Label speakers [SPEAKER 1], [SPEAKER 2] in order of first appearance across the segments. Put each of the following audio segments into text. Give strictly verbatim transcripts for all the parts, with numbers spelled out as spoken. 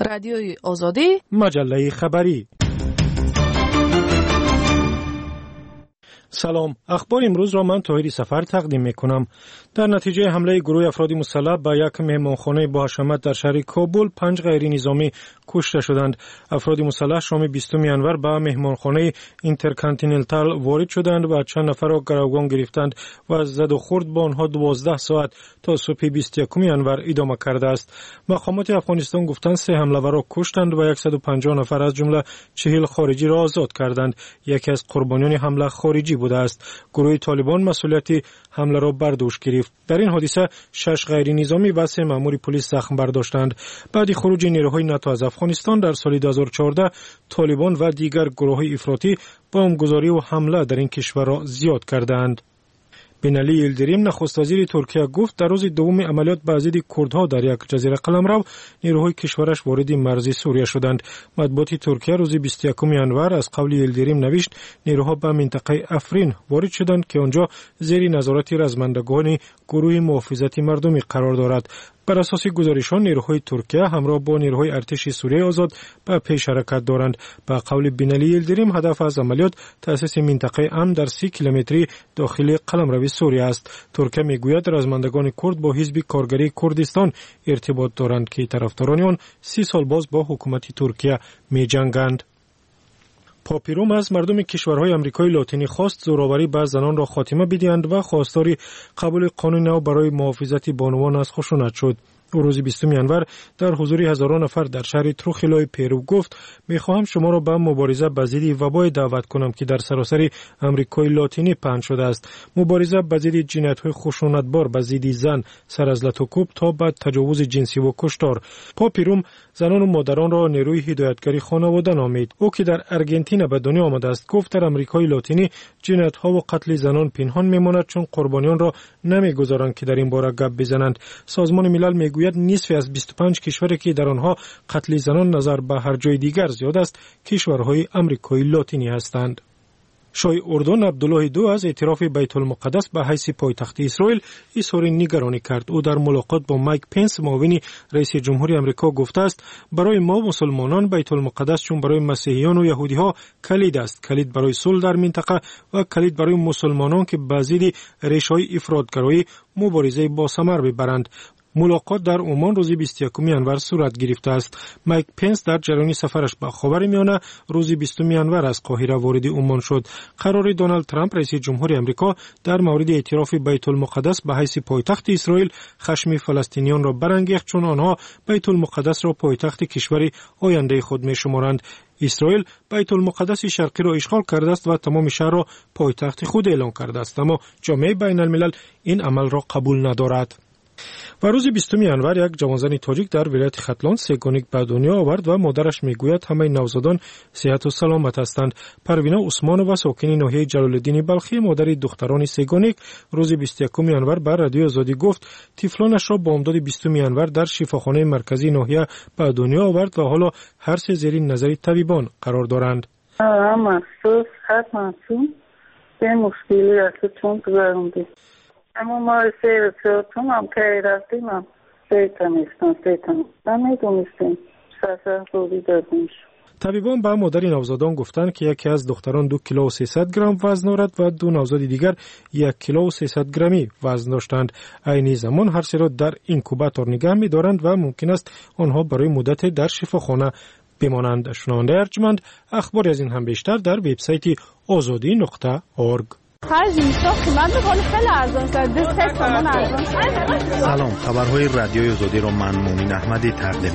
[SPEAKER 1] رادیوی آزادی،
[SPEAKER 2] مجله خبری. سلام، اخبار امروز را من طاهری سفر تقدیم می کنم. در نتیجه حمله گروه افراد مسلح به یک مهمانخانه با حشمت در شهر کابل، پنج غیر نظامی کشته شدند. افراد مسلح شام بیستم ینور به مهمانخانه اینترکانتیننتال وارد شدند و چند نفر را گروگان گرفتند و زد و خورد با آنها دوازده ساعت تا صبح بیست و یکم ینور ادامه کرده است. مقامات افغانستان گفتند سه حمله‌ور را کشتند و صد و پنجاه نفر از جمله چهل خارجی را آزاد کردند. یکی از قربانیان حمله خارجی بوده است. گروه طالبان مسئولیت حمله را بر دوش گرفت. در این حادثه شش غیر نظامی و سه مأمور پلیس زخم برداشتند. بعد خروج نیروهای ناتو از افغانستان در سال دو هزار و چهارده، طالبان و دیگر گروه‌های افراطی بمبگذاری و حمله در این کشور را زیاد کردند. بینعلی یلدریم نخست وزیر ترکیه گفت در روز دوم عملیات به ضد کردها در یک جزیره قلمرو نیروهای کشورش وارد مرز سوریه شدند. مطبوعات ترکیه روز بیست و یکم ینور از قول یلدریم نوشت نیروها به منطقه افرین وارد شدند که آنجا زیر نظارت رزمندگان گروه محافظت مردمی قرار دارد. بر اساس گزارشان نیروهای ترکیه همراه با نیروهای ارتش سوریه آزاد به پیش حرکت دارند. به قول بینعلی یلدریم هدف از عملیات تأسیس منطقه امن در سی کیلومتری داخل قلمرو سوریه است. ترکیه میگوید رزمندگان کرد با حزب کارگری کردستان ارتباط دارند که طرفداران آن سی سال باز با حکومت ترکیه می‌جنگند. پاپی روم از مردم کشورهای آمریکای لاتینی خواست زورآوری به زنان را خاتمه بدهند و خواستار قبول قانون نو برای محافظت بانوان از خشونت شد. او روز بیستم ینور در حضور هزاران نفر در شهر تروخیلای پیرو گفت میخواهم شما را به مبارزه به ضد وبای دعوت کنم که در سراسر آمریکای لاتینی پهن شده است. مبارزه به ضد جنایت‌های خشونتبار به ضد زن، سر از لط و کوب تا به تجاوز جنسی و کشتار. پاپی روم زنان و مادران را نیروی هدایتگری خانواده نامید. او که در آرژانتین به دنیا آمده است گفت در آمریکای لاتینی جنایت‌ها و قتل زنان پنهان میماند چون قربانیان را نمیگذارند که در این باره گپ بزنند. سازمان ملل میگوید نصف از بیست و پنج کشوری که در آنها قتل زنان نظر به هر جای دیگر زیاد است کشورهای آمریکای لاتینی هستند. شاه اردن عبدالله دو از اعتراف بیت المقدس به حیث پایتخت اسرائیل اظهار نگرانی کرد. او در ملاقات با مایک پنس معاون رئیس جمهور آمریکا گفته است برای ما مسلمانان بیت المقدس چون برای مسیحیان و یهودی ها کلید است، کلید برای صلح در منطقه و کلید برای مسلمانان که به ضد ریشه‌های افراطگرایی مبارزه با ثمر ببرند. ملاقات در عمان روز بیست و یکم ینور صورت گرفته است. مایک پنس در جریان سفرش به خاورمیانه روز بیستم ینور از قاهره وارد عمان شد. قرار دونالد ترامپ رئیس جمهور آمریکا در مورد اعتراف بیت المقدس به حیث پایتخت اسرائیل خشم فلسطینیان را برانگیخت چون آنها بیت المقدس را پایتخت کشور آینده خود می‌شمارند. اسرائیل بیت المقدس شرقی را اشغال کرده است و تمام شهر را پایتخت خود اعلام کرده است، اما جامعه بین الملل این عمل را قبول ندارد. و روز بیستم ینور یک جوانزن تاجیک در ولایت ختلان سه‌گانگی به دنیا آورد و مادرش میگوید همه نوزادان صحت و سلامت هستند. پروینه عثمانова ساکن ناحیه جلال الدین بلخی مادر دختران سه‌گانگی روز بیست و یکم ینور بر رادیو آزادی گفت طفلانش را با امداد بیستم ینور در شفاخانه مرکزی ناحیه به دنیا آورد و حالا هر سه زیر نظر طبیبان قرار دارند.
[SPEAKER 3] هم افسوس هر معصوم به مشکلی است چون گذارنده اما ما سیرتون هم که رفتیم هم سیتانیستان سیتان نمیدونستیم سرسر خوبی دادیمش.
[SPEAKER 2] طبیبان به مادر نوزادان گفتند که یکی از دختران دو کیلو و سیصد گرم وزن دارد و دو نوزاد دیگر یک کیلو و سیصد گرمی وزن داشتند. عین زمان هر سه را در اینکوباتور نگه می‌دارند و ممکن است آنها برای مدت در شفاخانه بمانند. شنونده ارجمند اخباری از این هم بیشتر در وبسایت آزادی نقطه اورگ.
[SPEAKER 4] سلام، خبرهای رادیوی آزادی را من مومن احمدی تقدیم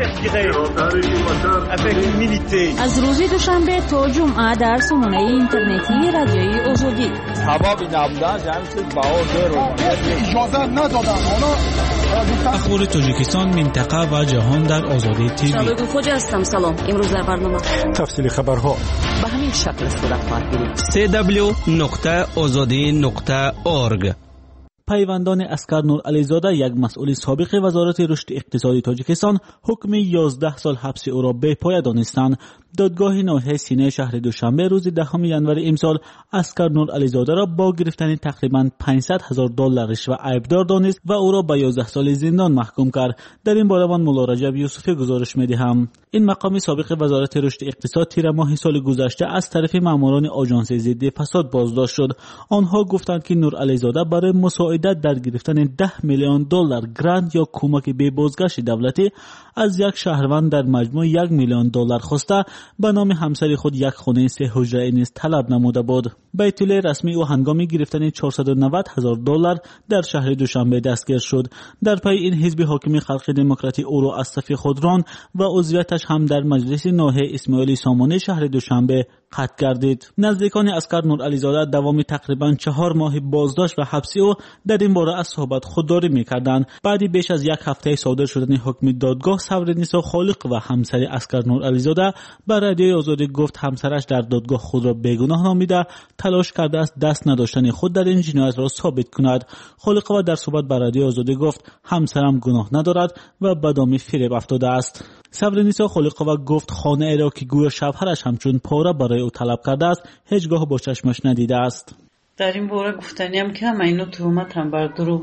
[SPEAKER 4] می‌کنم.
[SPEAKER 5] از روز دوشنبه تا جمعه در سامانه اینترنتی رادیوی آزادی.
[SPEAKER 6] سبب نبودن جمعیت بهار رو اجازه ندادن.
[SPEAKER 7] اخبار تاجیکستان، منطقه و جهان در آزادی تیوی.
[SPEAKER 8] شبکه خوجا هستم. سلام. امروز در برنامه
[SPEAKER 2] تفصیل خبرها
[SPEAKER 8] به همین شکل صورت خواهد گرفت.
[SPEAKER 7] سی دبلیو نقطه آزادی نقطه اورگ.
[SPEAKER 9] پیوندان اسکر نور علیزاده، یک مسئول سابق وزارت رشد اقتصادی تاجیکستان، حکم یازده سال حبس او را به پایه دانستند. دادگاه ناحیه سینه شهر دوشنبه روز دهم ژانویه امسال اسکر نور علیزاده را با گرفتن تقریباً پانصد هزار دلار رشوه عیبدار دانست و او را به یازده سال زندان محکوم کرد. در این باره من مولا رجب یوسفی گزارش می‌دهم. این مقام سابق وزارت رشد اقتصاد تیر ماه سال گذشته از طرف ماموران آژانس ضد فساد بازداشت شد. آنها گفتند که نور علیزاده برای مساعدت در گرفتن ده میلیون دلار گرانت یا کمک به بازگشت دولتی از یک شهروند در مجموع یک میلیون دلار خواسته به نام همسر خود یک خانه سه حجره نیز طلب نموده بود. به اطلاع رسمی او هنگام گرفتن چهارصد و نود هزار دلار در شهر دوشنبه دستگیر شد. در پی این حزب حاکم خلق دموکراتی او را از صف خود راند و عضویتش هم در مجلس ناحیه اسماعیل سامانه شهر دوشنبه قطع گردید. نزدیکان اسکر نور علیزاده دوام تقریبا چهار ماه بازداشت و حبس او در این باره از صحبت خودداری می‌کردند. بعد بیش از یک هفته صادر شدن حکم دادگاه، صبرنیسا خالق و همسر اسکر نور علیزاده به رادیوی آزادی گفت همسرش در دادگاه خود را بیگناه نامیده تلاش کرده است دست نداشتن خود در این جنایت را ثابت کند. خالق در صحبت به رادیوی آزادی گفت همسرم گناه ندارد و به دام فریب افتاده است. صبرنیسا خالقова گفت خانه ای را که گویا شوهرش همچون پاره برای او طلب کرده است هیچگاه با چشمش ندیده است.
[SPEAKER 1] در این باره گفتنیم که همه اینو تهمت هم بر دروغ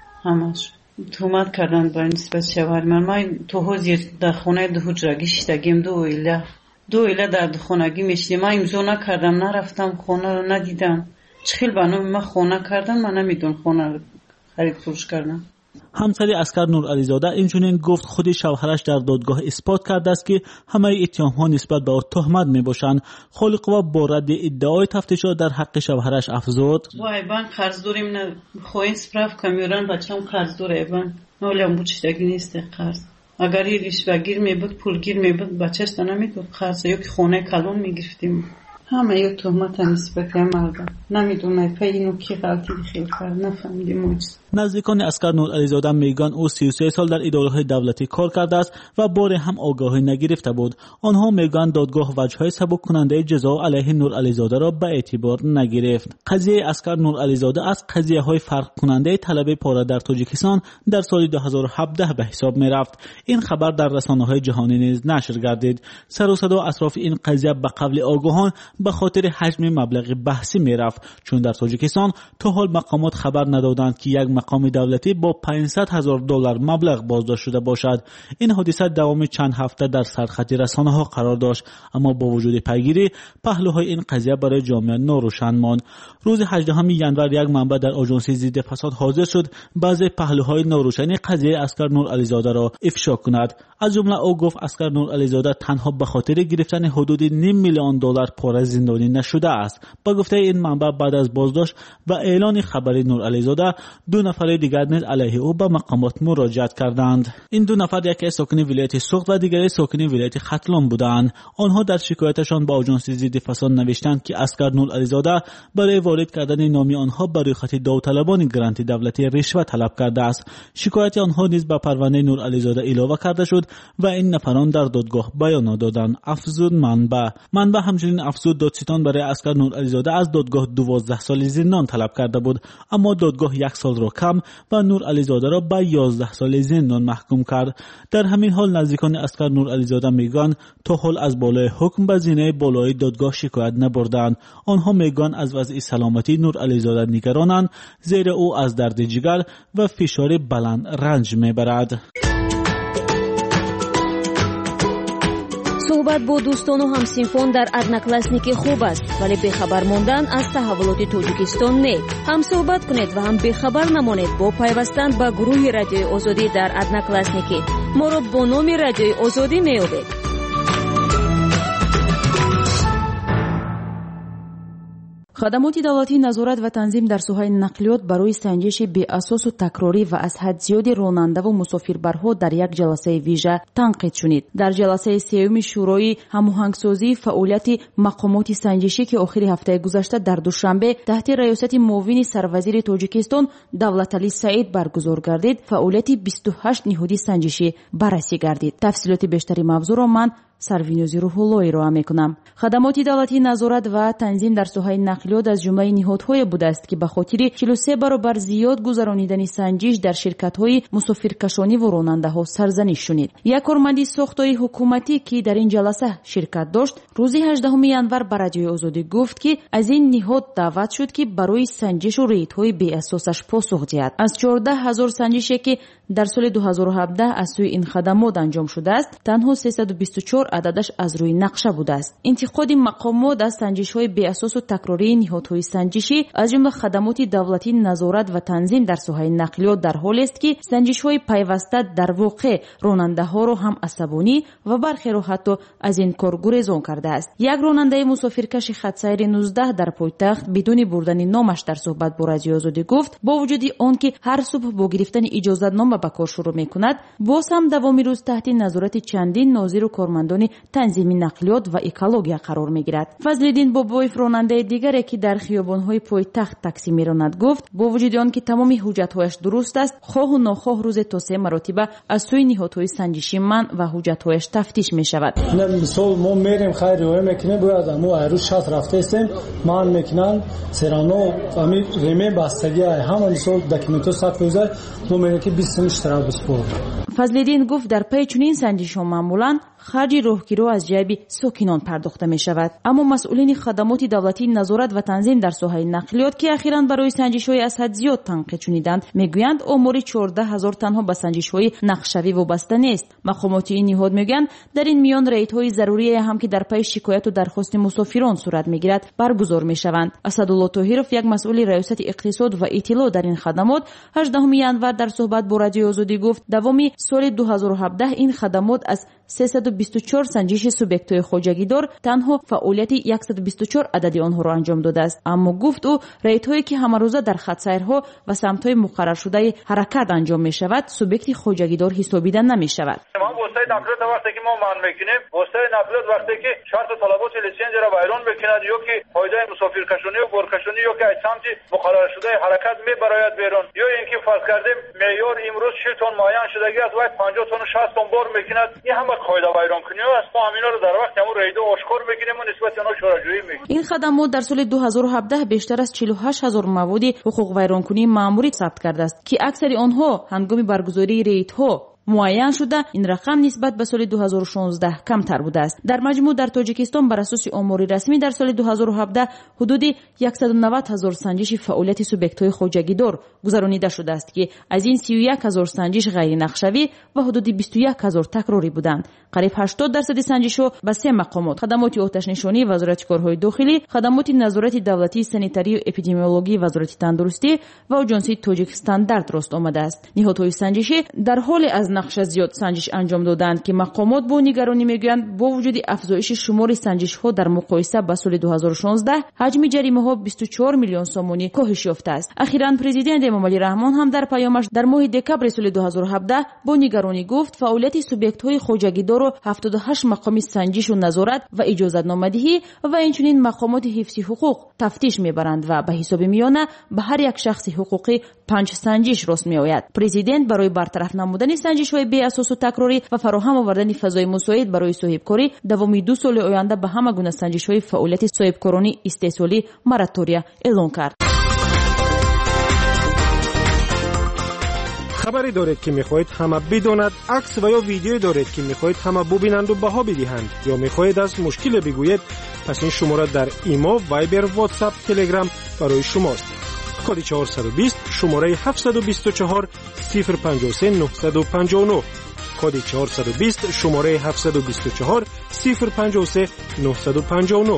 [SPEAKER 1] همش تهمت کردن بر نسبت شوهر من. من تو زیر در خانه دو حجرگی شدگیم دو ایله دو ایله در دو خانگی میشدیم. من امضا نکردم، نرفتم خانه رو ندیدم. چخیل بنام من خانه کردم، من نمیدون خانه رو خرید فروش کردم.
[SPEAKER 9] همسر اسکر نور علیزاده اینچنین گفت خود شوهرش در دادگاه اثبات کرده است که همه اتهام‌ها نسبت به او تهمت میباشند. خالقova با رد ادعای تفتیشات در حق شوهرش افزود:
[SPEAKER 1] وای بان قرض داریم نه خواهیم سپراف کمیران بچه‌م قرض داره بان نولم بودشتگی نیست قرض. اگر یه رشوه‌گیر میبود پولگیر میبود بچه‌ش نمیداد قرض یا که خونه کلون میگرفتیم. همه یه تهمت نسبت مردم نمیدونه پی اینو کی غلطی خیلی کرد نفهمیدیم موجز.
[SPEAKER 9] نزدیکان اسکر نور علیزاده میگن او سی و سه سال در اداره‌های دولتی کار کرده است و بار هم آگاهی نگرفته بود. آنها میگن دادگاه وجه‌های سبک کننده جزا علیه نور علیزاده را به اعتبار نگرفت. قضیه اسکر نور علیزاده از قضیه‌های فرق کننده طلب پاره در تاجیکستان در سال دو هزار و هفده به حساب میرفت. این خبر در رسانه‌های جهانی نیز نشر گردید. سر و صدا اطراف این قضیه به قول آگاهان به خاطر حجم مبلغ بحثی میرفت، چون در تاجیکستان تا حال مقامات خبر ندادند که یک مقام دولتی با پانصد هزار دلار مبلغ بازداشت شده باشد. این حادثه دوام چند هفته در سرخط رسانه‌ها قرار داشت، اما با وجود پیگیری پهلوهای این قضیه برای جامعه ناروشن ماند. روز هجدهم ژانویه یک منبع در آژانس ضد فساد حاضر شد بعضی پهلوهای ناروشن قضیه اسکر نور علیزاده را افشا کند. از جمله او گفت اسکر نور علیزاده تنها به خاطر گرفتن حدود نیم میلیون دلار پاره زندانی نشده است. با گفته این منبع بعد از بازداشت و اعلان خبر نور علیزاده دو نفر دیگر نیز علیه او به مقامات مراجعت کردند. این دو نفر یکی ساکن ولایت سوخت و دیگری ساکن ولایت ختلان بودند. آنها در شکایتشان به آژانس ضد فساد نوشتند که اسکر نور علیزاده برای وارد کردن نام آنها برای خط داوطلبان گرانت دولتی رشوه طلب کرده است. شکایت آنها نیز به پرونده نور علیزاده اضافه کرده شد و این نفران در دادگاه بیان دادند. افزود منبع منبع همچنین افزود دادستان برای اسکر نور علیزاده از دادگاه دوازده سال زندان طلب کرده بود، اما دادگاه یک سال را کم و نور علیزاده را به یازده سال زندان محکوم کرد. در همین حال نزدیکان اسکر نور علیزاده میگن تا حال از بالای حکم به زینه بالای دادگاه شکایت نبردند. آنها میگن از وضع سلامتی نور علیزاده نگرانند، زیرا او از درد جگر و فشار بلند رنج میبرد.
[SPEAKER 5] صحبت با دوستان و همسینفان در ادناکلاسنیکی خوب است، ولی بخبر ماندن از تحولات تاجیکستان نه. هم صحبت کنید و هم بخبر نمانید با پیوستن به گروه رادیوی آزادی در ادناکلاسنیکی. ما را با نام رادیوی آزادی میابید.
[SPEAKER 10] خدمات دولتی نظارت و تنظیم در سوهای نقلیات برای سنجش بی اساس و تکراری و از حد زیاد راننده و مسافربرها در یک جلسه ویژه تنقید شدید. در جلسه سوم شورای هماهنگسازی فعالیت مقامات سنجشی که آخر هفته گذشته در دوشنبه تحت ریاست معاون سروزیر تاجیکستان دولتعلی سعید برگزار گردید، فعالیت بیست و هشت نهادی سنجشی بررسی گردید. تفصیلات بیشتری موضوع را من сарвинёзи рӯҳуллоҳ ироа мекунам. хадамоти давлатии назорат ва танзим дар соҳаи нақлиёт аз ҷумлаи ниҳодҳое будааст ки ба хотири чилу се баробар зиёд гузаронидани санҷиш дар ширкатҳои мусофиркашониву ронандаҳо сарзаниш шунид. Як корманди сохтори ҳукуматӣ ки дар ин ҷаласа ширкат дошт, рӯзи ҳаждаҳуми январ ба Радиои Озодӣ гуфт ки аз ин ниҳод даъват шуд ки барои санҷишу рейдҳои беасосаш посух диҳад. аз чордаҳ ҳазор санҷише ки дар соли дуҳазору ҳабдаҳ аз сӯи ин хадамот анҷом шудааст, танҳо сесаду бисту чор ададаш аз рӯи нақша будааст. интиқоди мақомот аз санҷишҳои беасосу такрории ниҳодҳои санҷишӣ аз ҷумла хадамоти давлатии назорат ва танзим дар соҳаи нақлиёт дар ҳолест ки санҷишҳои пайваста дар воқеъ ронандаҳоро ҳам асабонӣ ва бархеро ҳатто аз ин кор гурезон кардааст. як ронандаи мусофиркаши хатсайри нуздаҳ дар пойтахт бидуни бурдани номаш дар суҳбат бо Радиои Озодӣ гуфт, бо вуҷуди он ки ҳар субҳ бо гирифтани иҷозатнома ба кор шурӯъ мекунад, боз ҳам давоми рӯз таҳти назорати чандин нозиру кормандони танзими нақлиёт ва экология қарор мегирад. Фазлиддин Бобоев, ронандаи дигаре ки дар хиёбонҳои пойтахт таксӣ меронад, гуфт, бо вуҷуди он ки тамоми ҳуҷҷатҳояш дуруст аст, хоҳу нохоҳ рӯзе то се маротиба аз сӯи ниҳодҳои санҷишӣ манъ ва ҳуҷҷатҳояш тафтиш мешавад.
[SPEAKER 11] мисол мо мерем хайр риоя мекунем, бояд амо айрӯз шаст рафтаестем манъ мекунанд серано ами реме бастаги ҳама мисол документҳо сад фоиза мо мерем ки бист сум штраф бисбор.
[SPEAKER 10] Фазлиддин гуфт, дар паи чунин санҷишҳо маъмулан харҷи роҳгиро аз ҷайби сокинон пардохта мешавад. аммо масъулини хадамоти давлатии назорат ва танзим дар соҳаи нақлиёт ки ахиран барои санҷишҳои аз ҳад зиёд танқид шуниданд, мегӯянд омори чордаҳ ҳазор танҳо ба санҷишҳои нақшавӣ вобаста нест. мақомоти ин ниҳод мегӯянд, дар ин миён рейдҳои зарурие ҳам ки дар паи шикояту дархости мусофирон сурат мегирад баргузор мешаванд. Асадулло Тоҳиров, як масъули раёсати иқтисод ва иттилоъ дар ин хадамот, ҳаждаҳуми январ дар суҳбат бо Радиои Озодӣ гуфт, давоми соли дуҳазору ҳабдаҳ ин хадамот аз сесаду бисту чор санҷиши субъектҳои хоҷагидор танҳо фаъолияти яксаду бисту чор адади онҳоро анҷом додааст. аммо гуфт ӯ, рейдҳое ки ҳамарӯза дар хатсайрҳо ва самтҳои муқарраршудаи ҳаракат анҷом мешавад, субъекти хоҷагидор ҳисобида намешавад.
[SPEAKER 12] واسطه نقلیات وقتی که ما منع میکنیم، واسطه نقلیات وقتی که شرط طلبات لیسنس را ویران میکند یا که قاعده مسافرکشانی و گورکشانی یا که سمت مقرر شده حرکت میبراید بیرون، یا اینکه فرض کردیم معیار امروز شش تن معین شدگی است و پنجاه تن و شصت تن بار میکند، این همه قاعده ویران کنی است. ما همینا رو در وقت همون ریده آشکار میکنیم و نسبت آنها شورجویی میکنیم.
[SPEAKER 10] این خدمات در سال دویست و هفده بیشتر از چهل و هشت هزار مواد حقوق ویرانکنی مأموری ثبت کرده است که اکثر آنها هنگام برگزاری ریدها معین شده. این رقم نسبت به سال دو هزار و شانزده کمتر بوده است. در مجموع در تاجیکستان بر اساس آمار رسمی در سال دو هزار و هفده حدود صد و نود هزار سنجش فعالیت سوبیکت‌های خوجگیدار گذرانیده شده است که از این سی و یک هزار سنجش غیر نقشوی و حدود بیست و یک هزار تکراری بودند. قریب هشتاد درصد سنجش‌ها به سه مقامات: خدمات آتش نشانی وزارت کارهای داخلی، خدمات نظارت دولتی سانیتاری و اپیدمیولوژی وزارت تندرستی و آژانسی تاجیکستان درست آمده است. نهادهای سنجشی در حال از نقش زیاد سنجش انجام دادند که مقامات با نگرانی میگویند با وجود افزایش شمار سنجش‌ها در مقایسه با سال دو هزار و شانزده حجم جریمه‌ها بیست و چهار میلیون سومانی کاهش یافته است. اخیراً پرزیدنت امام علی رحمان هم در پیامش در ماه دکبر سال دو هزار و هفده با نگرانی گفت فعالیت سوبیکت‌های خوجگیدار و هفتاد و هشت مقام سنجش و نظارت و اجازه‌نامه‌دهی و اینچنین مقامات حفظی حقوق تفتیش میبرند و به حساب میانه به هر یک شخص حقوقی پنج سنجش راست میآید. پرزیدنت برای برطرف نمودن سنجش‌های بی اساس و تکراری و فراهم آوردن فضای مساعد برای صاحبکاری دوامی دو سال آینده به همه گونه سنجش‌های فعالیت صاحبکارانی استحصالی مراتوریا اعلام کرد.
[SPEAKER 2] خبری دارید که میخواهید همه بداند، عکس و یا ویدیویی دارید که میخواهید همه ببینند و بها بدهند، یا میخواهید از مشکل بگویید، پس این شماره در ایما، وایبر، واتساپ، تلگرام برای شماست. کد چهارصد و بیست شماره هفتصد و بیست و چهار صفر پنجاه و سه نهصد و پنجاه و نه. کد چهارصد و بیست شماره هفتصد و بیست و چهار صفر پنجاه و سه نهصد و پنجاه و نه.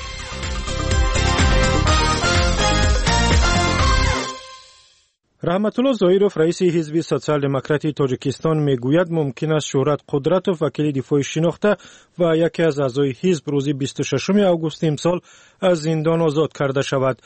[SPEAKER 2] رحمت الله ظاهرов رئیس حزب سوسیال دموکراتی تاجیکستان میگوید ممکن است شهرت قدرت و وکیل دفاع شناخته و یکی از اعضای حزب روز بیست و ششم آگوست امسال از زندان آزاد کرده شود.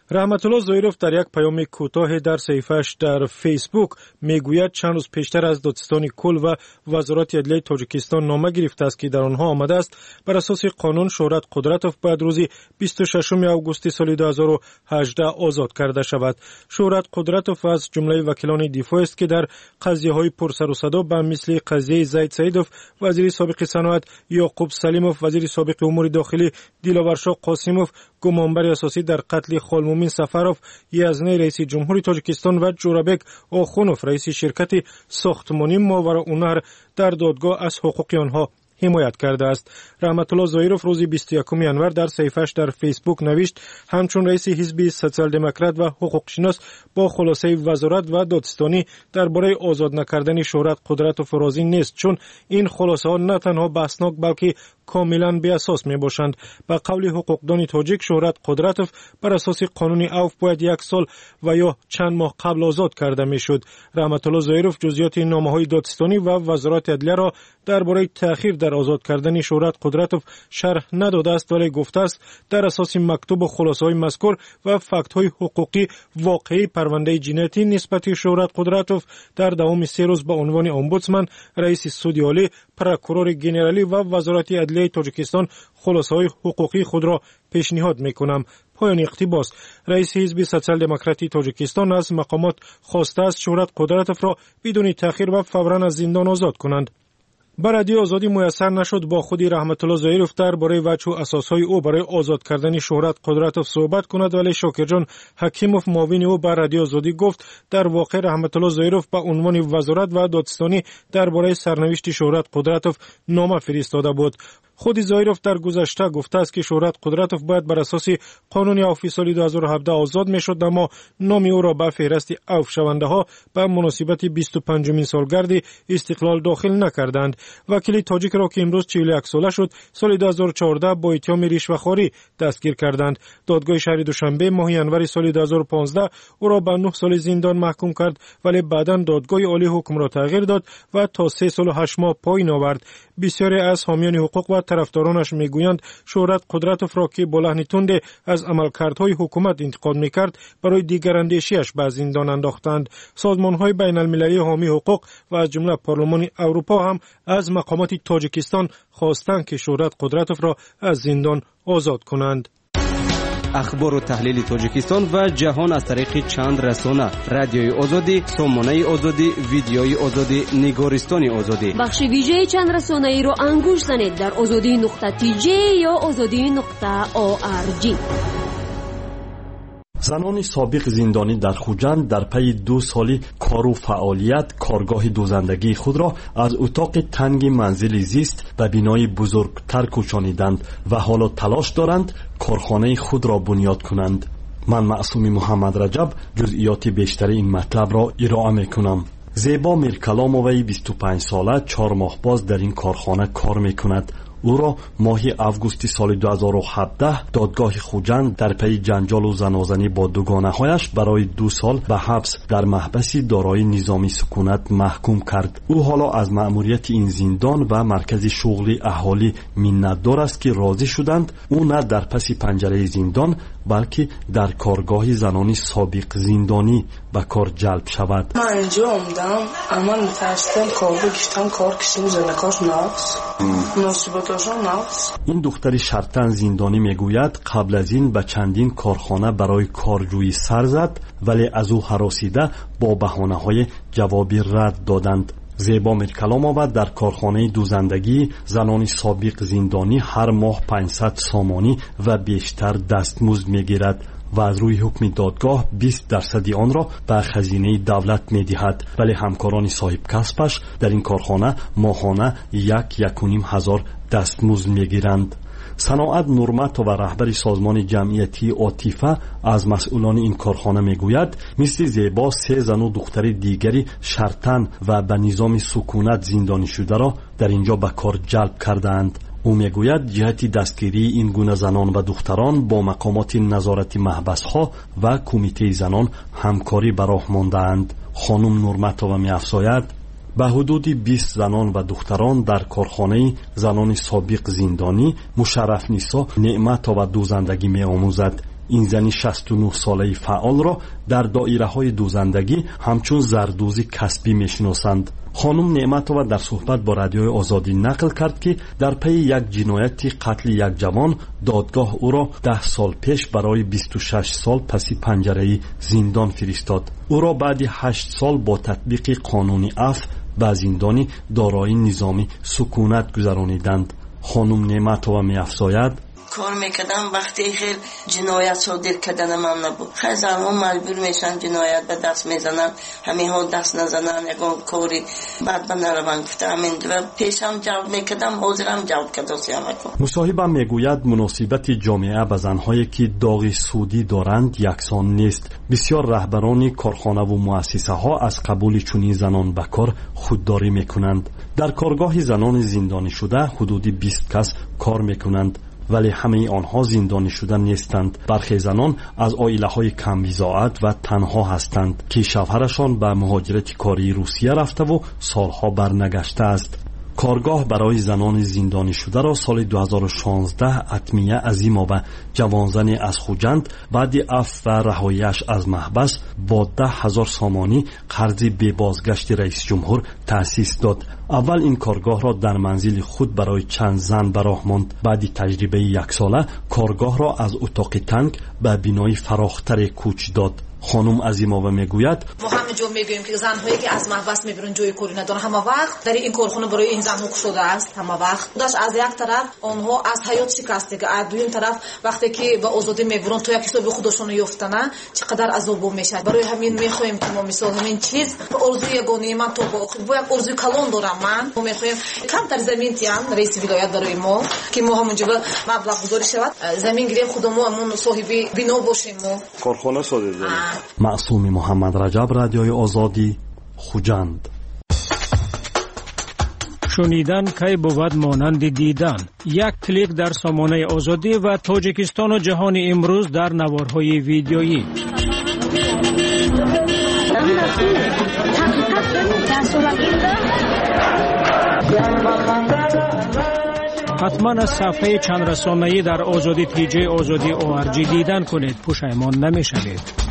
[SPEAKER 2] رحمتالله زویروف در یک پیام کوتاه در صفحه‌اش در فیسبوک میگوید چند روز پیشتر از دادستان کل و وزارت عدلیه تاجیکستان نامه گرفته است که در آنها آمده است بر اساس قانون شهرت قدرتوف باید روز بیست و ششم آگوست سال دو هزار و هجده آزاد کرده شود. شهرت قدرتوف از جمله وکیلان دفاع است که در قضیه‌های پرسر و صدا به مثل قضیه زید سعیدوف وزیر سابق صنعت، یعقوب سلیموف وزیر سابق امور داخلی، دیلاورشاه قاسموف گمانبر اساسی در قتل خالمومین سفروف، یزنی رئیس جمهوری تاجیکستان و جورابک آخونوف رئیس شرکت ساختمانی ماوراءالنهر در دادگاه از حقوق آنها حمایت کرده است. رحمتالله زویروف روز بیست و یکم ژانویه در صفحه‌اش در فیسبوک نوشت همچون رئیس حزب سوسیال دموکرات و حقوق شناس با خلاصه وزارت و دادستانی درباره آزاد نکردن شهرت قدرتوف راضی نیست، چون این خلاصه ها نه تنها بحثناک بلکه کاملا بی اساس می باشند. با قول حقوقدان تاجیک شهرت قدرتوف بر اساس قانون اوف باید یک سال و یا چند ماه قبل آزاد کرده می شد. رحمتالله زویروف جزئیات نامه های دادستانی و وزارت عدلیه را درباره تأخیر در آزاد کردن شهرت قدرتوف شرح نداده است، ولی گفته است در اساس مکتوب و خلاصه‌های مذکور و فکت‌های حقوقی واقعی پرونده جنایتی نسبت شهرت قدرتوف در دوام سه روز به عنوان امبودسمن، رئیس سود عالی، پروکورور گنرالی و وزارت عدلیه تاجیکستان خلاصه‌های حقوقی خود را پیشنهاد می‌کنم. پایان اقتباس. رئیس حزب سوسیال دموکراتی تاجیکستان از مقامات خواسته است شهرت قدرتوف را بدون تأخیر و فوراً از زندان آزاد کنند. بر رادیو آزادی میسر نشد با خودی رحمتالله زویروف درباره وجه و اساسهای او برای آزاد کردن شهرت قدرتوف صحبت کند، ولی شاکرجان حکیموف معاون او بر رادیو آزادی گفت در واقع رحمتالله زویروف به عنوان وزارت و دادستانی درباره سرنوشت شهرت قدرتوف نامه فرستاده بود. خود زویروف در گذشته گفته است که شهرت قدرتوف باید بر اساس قانون اوف سال دو هزار و هفده آزاد میشد، اما نام او را به فهرست اوف شونده ها به مناسبت بیست و پنجمین سالگرد استقلال داخل نکردند. وکیل تاجیک را که امروز چهل و یک ساله شد سال دو هزار و چهارده با اتهام رشوه‌خواری دستگیر کردند. دادگاه شهر دوشنبه ماه ژانویه سال دو هزار و پانزده او را به نه سال زندان محکوم کرد، ولی بعداً دادگاه عالی حکم را تغییر داد و تا سه سال و هشت ماه پایین آورد. بسیاری از حامیان حقوق و طرفدارانش میگویند شهرت قدرتوف را که با لحن تند از عملکردهای حکومت انتقاد میکرد برای دیگر اندیشیش به زندان انداختند. سازمانهای بین المللی حامی حقوق و از جمله پارلمان اروپا هم از مقامات تاجیکستان خواستند که شهرت قدرتوف را از زندان آزاد کنند.
[SPEAKER 13] اخبار و تحلیل تاجیکستان و جهان از طریق چند رسانه: رادیوی آزادی، سامانه آزادی، ویدیوی آزادی، نگارستان آزادی.
[SPEAKER 5] بخش ویژه چند رسانه ای را انگوش زنید در آزادی نقطه تی جی یا آزادی نقطه او آر جی.
[SPEAKER 14] زنان سابق زندانی در خوجند در پی دو سالی کار و فعالیت کارگاه دوزندگی خود را از اتاق تنگ منزل زیست به بینای بزرگتر کوچانیدند و حالا تلاش دارند کارخانه خود را بنیاد کنند. من معصوم محمد رجب جزئیات بیشتر این مطلب را ارائه میکنم. زیبا میرکلاموی بیست و پنج ساله چهار ماه باز در این کارخانه کار میکند. او را ماه آگوست سال دو هزار و هفده دادگاه خوجند در پی جنجال و زنازنی با دوگانه هایش برای دو سال به حبس در محبسی دارای نظامی سکونت محکوم کرد. او حالا از مأموریت این زندان و مرکز شغلی اهالی منتدار است که راضی شدند او نه در پس پنجره زندان بلکه در کارگاه زنان سابق زندانی به کار جلب شود.
[SPEAKER 15] من اینجا اومدم اما میترسیدم کار بگیرم، کار کشیم زنکاش نقص مناسبتاشم نقص.
[SPEAKER 14] این دختر شرطن زندانی میگوید قبل از این به چندین کارخانه برای کارجویی سر زد ولی از او هراسیده با بهانه‌های جوابی رد دادند. زیبا میرکلامووا در کارخانه دوزندگی زنان سابق زندانی هر ماه پانصد سامانی و بیشتر دستمزد میگیرد و از روی حکم دادگاه بیست درصد آن را به خزینه دولت میدهد، ولی همکاران صاحب کسبش در این کارخانه ماهانه یک یک و نیم هزار دستمزد میگیرند. صناعت نورمت و رهبر سازمان جمعیتی عاطفه از مسئولان این کارخانه میگوید مثل زیبا سه زن و دختر دیگری شرطن و به نظام سکونت زندانی شده را در اینجا به کار جلب کردند. او میگوید جهت دستگیری این گونه زنان و دختران با مقامات نظارت محبس‌ها و کمیته زنان همکاری به راه مانده‌اند. خانم نورمتووا می‌افزاید به حدود بیست زنان و دختران در کارخانه زنان سابق زندانی مشرف نیسا نعمت و دوزندگی می آموزد. این زن شصت و نه ساله فعال را در دایره های دوزندگی همچون زردوزی کسبی میشناسند. خانم نعمتова در صحبت با رادیوی آزادی نقل کرد که در پی یک جنایت قتل یک جوان دادگاه او را ده سال پیش برای بیست و شش سال پس پنجره زندان فرستاد. او را بعد هشت سال با تطبیق قانون عفو به زندان دارای نظامی سکونت گذرانیدند. خانم نعمتова می‌افزاید
[SPEAKER 16] کار میکردم وقتی خیلی جنایت صادر کردن من نبود. خیلی زنها مجبور میشن جنایت به دست میزنن، همین ها دست نزنن، یکان کاری بعد به نروان گفته همین و پیشم جواب میکردم، حاضرم جواب کردم.
[SPEAKER 14] مصاحبه میگوید مناسبت جامعه به زنهایی که داغ سودی دارند یکسان نیست. بسیار رهبران کارخانه و مؤسسه ها از قبول چنین زنان به کار خودداری میکنند. در کارگاه زنان زندانی شده حدود بیست کس کار میکنند، ولی همه آنها زندانی شده نیستند. برخی زنان از عائله های کم بضاعت و تنها هستند که شوهرشان به مهاجرت کاری روسیه رفته و سالها برنگشته است. کارگاه برای زنان زندانی شده را سال دو هزار و شانزده اتمیه عظیم‌آبه جوانزن از خوجند بعد عفو و رهایی‌اش از محبس با ده هزار سامانی قرض بی بازگشت رئیس جمهور تأسیس داد. اول این کارگاه را در منزل خود برای چند زن به راه ماند. بعد تجربه یک ساله کارگاه را از اتاق تنگ به بینای فراختر کوچ داد. خانم عظیم‌آبه میگوید
[SPEAKER 17] ما همینجا میگوییم که زن‌هایی که از محبس میبرن جای کاری ندارن، همه وقت در این کارخانه برای این زن‌ها کشوده است. همه وقت خودش از یک طرف آنها از حیات شکستگی، از دویم طرف وقتی که به آزادی میبرن تو یک حساب خودشون یافتن چقدر عذاب میشه. برای همین میخوایم که ما مثلا همین چیز ارزوی یگانه من تو با خود با یک ارزوی کلان دارم من ما میخوایم کمتر زمین تیان رئیس ولایت برای ما که ما همونجا مبلغ گذاری شود زمین گیریم خودمون صاحب بنا باشیم. ما
[SPEAKER 14] کارخانه ساده معصوم محمد رجب، رادیوی آزادی، خوجند.
[SPEAKER 2] شنیدن کی بود مانند دیدن. یک کلیک در سامانه آزادی و تاجیکستان و جهان امروز در نوارهای ویدیویی. حتما از صفحه چند رسانه‌ای در آزادی تی جی آزادی او آر جی دیدن کنید، پشیمان نمی‌شوید.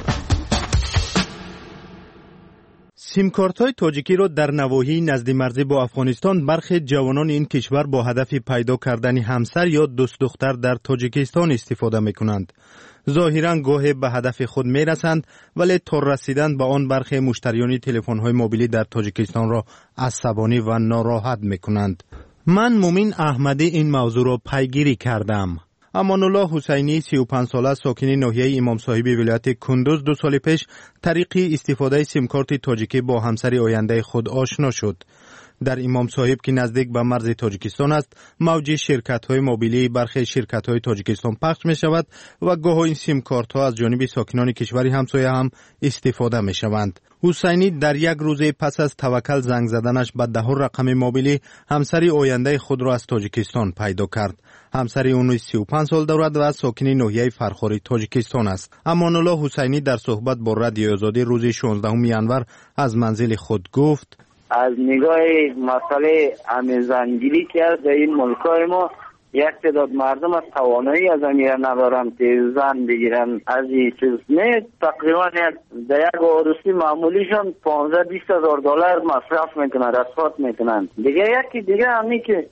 [SPEAKER 4] سیمکارت‌های تاجیکی را در نواحی نزد مرزی با افغانستان برخی جوانان این کشور با هدف پیدا کردن همسر یا دوست دختر در تاجیکستان استفاده می‌کنند. ظاهراً گاهی به هدف خود می‌رسند، ولی تا رسیدن به آن برخی مشتریان تلفن‌های موبیلی در تاجیکستان را عصبانی و ناراحت می‌کنند. من مومین احمدی این موضوع را پیگیری کردم. امان الله حسینی سی و پنج ساله ساکن ناحیه امام صاحب ولایت کندوز دو سال پیش طریق استفاده سیم کارت تاجیکی با همسر آینده خود آشنا شد. در امام صاحب که نزدیک به مرز تاجیکستان است، موج شرکت‌های موبیلی برخی شرکت‌های تاجیکستان پخش می‌شود و گاه این سیم کارت‌ها از جانب ساکنان کشور همسایه هم استفاده می‌شوند. حسینی در یک روز پس از توکل زنگ زدنش به ده رقم موبیلی همسر آینده خود را از تاجیکستان پیدا کرد. همسر اون سی و پنج سال دارد و ساکن ناحیه فرخاری تاجیکستان است. امان الله حسینی در صحبت با رادیو آزادی روز شانزدهم ینور از منزل خود گفت:
[SPEAKER 18] از نگاه مسئله امیزنگیری که از این ملکای ما یک تعداد مردم از توانایی از امیر ندارن که زن بگیرن از این چیز نه. تقریبا در یک عروسی معمولیشون پانزده بیست هزار دلار مصرف میکنن، رسوات میکنن. دیگه یکی دیگه همی که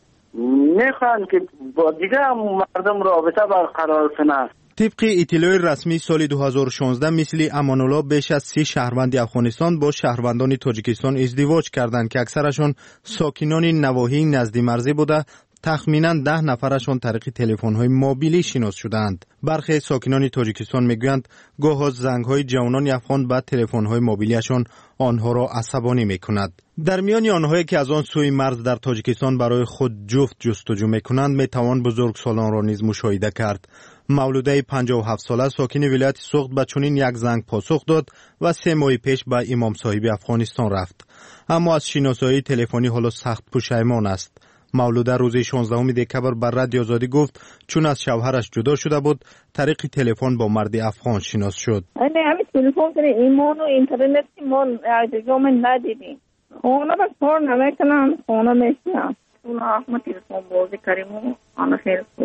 [SPEAKER 18] میخوان که با دیگه مردم رابطه برقرار کنن.
[SPEAKER 4] طبق اطلاع رسمی سال دو هزار و شانزده مثل امان الله بیش از سی شهروند افغانستان با شهروندان تاجیکستان ازدواج کردند که اکثرشان ساکنان نواحی نزد مرزی بوده. تخمینا ده نفرشان طریق تلفن‌های موبیلی شناس شدند. برخی ساکنان تاجیکستان میگویند گاه از زنگ‌های جوانان افغان به تلفن‌های موبیلیشان آنها را عصبانی می‌کند. در میان آنهایی که از آن سوی مرز در تاجیکستان برای خود جفت جستجو می‌کنند میتوان بزرگسالان را نیز مشاهده کرد. مولوده پنجاه و هفت ساله ساکن ولایت سوخت به چنین یک زنگ پاسخ داد و سه ماه پیش به امام صاحب افغانستان رفت. اما از شناسایی تلفنی حالا سخت پشیمان است. مولوده روز شانزدهم دکبر بر رادیو آزادی گفت چون از شوهرش جدا شده بود طریق تلفن با مرد افغان شناس شد.
[SPEAKER 19] همین تلفن کنه ایمان و اینترنت ما دیگه من ندیدیم. خونه بس کار نمیکنم، خونه میشنم. اون احمد تلفن بازی کردیم و آن خیلی خوب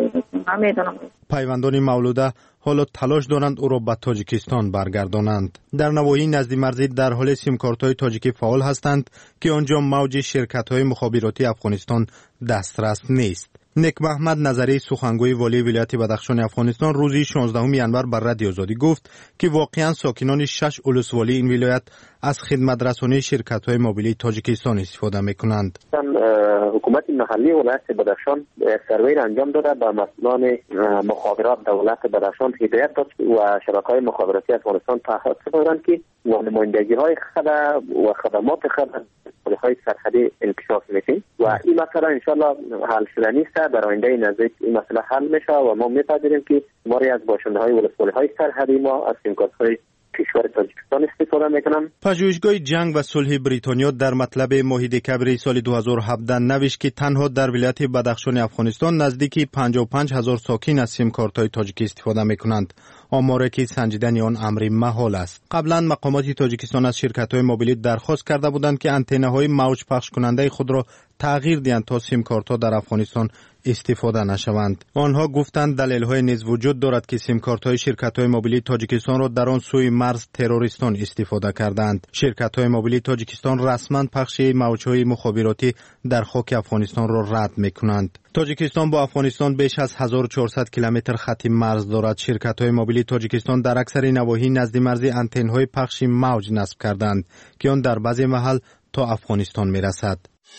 [SPEAKER 19] نمیدونم.
[SPEAKER 4] پیوندان مولوده حالا تلاش دارند او را به تاجیکستان برگردانند. در نواحی نزد مرزی در حال سیمکارت‌های تاجیکی فعال هستند که آنجا موج شرکت‌های مخابراتی افغانستان دسترس نیست. نک محمد نظری سخنگوی والی ولایت بدخشان افغانستان روز شانزدهم ژانویه بر رادیو آزادی گفت که واقعا ساکنان شش ولسوالی این ولایت از خدمت رسانی شرکت‌های موبیلی تاجیکستان استفاده می‌کنند.
[SPEAKER 20] حکومت محلی ولایت بدخشان سروی را انجام داده به مسئولان مخابرات دولت بدخشان هدایت داد و شبکه‌های مخابراتی افغانستان تعهد دادند که نمایندگی‌های خود و خدمات خود های سرحدی انکشاف می‌کنیم و این مسئله ان شاءالله حل شدنی است. در آینده نزدیک این مسئله حل میشه و ما می‌پذیریم که ماری از باشنده‌های ولسوالی‌های سرحدی ما از سیمکارت‌های کشور تاجیکستان استفاده میکنم.
[SPEAKER 4] پژوهشگاه جنگ و صلح بریتانیا در مطلب ماه دکبر سال دو هزار و هفده نوشت که تنها در ولایت بدخشان افغانستان نزدیک پنجاه و پنج هزار ساکن از سیم کارت های تاجیکی استفاده میکنند. آماری که سنجیدن آن امر محال است. قبلا مقامات تاجیکستان از شرکت های موبیلی درخواست کرده بودند که آنتنه های موج پخش کننده خود را تغییر دهند تا سیم کارت ها در افغانستان استفاده نشوند. آنها گفتند دلیل های نیز وجود دارد که سیم کارت های شرکت های موبیلی تاجیکستان را در آن سوی مرز تروریستان استفاده کردند. شرکت های موبیلی تاجیکستان رسما پخش موج های مخابراتی در خاک افغانستان را رد میکنند. تاجیکستان با افغانستان بیش از هزار و چهارصد کیلومتر خط مرز دارد. شرکت های موبیلی تاجیکستان در اکثر نواحی نزد مرز آنتن های پخش موج نصب کردند که آن در بعضی محل تا افغانستان میرسد.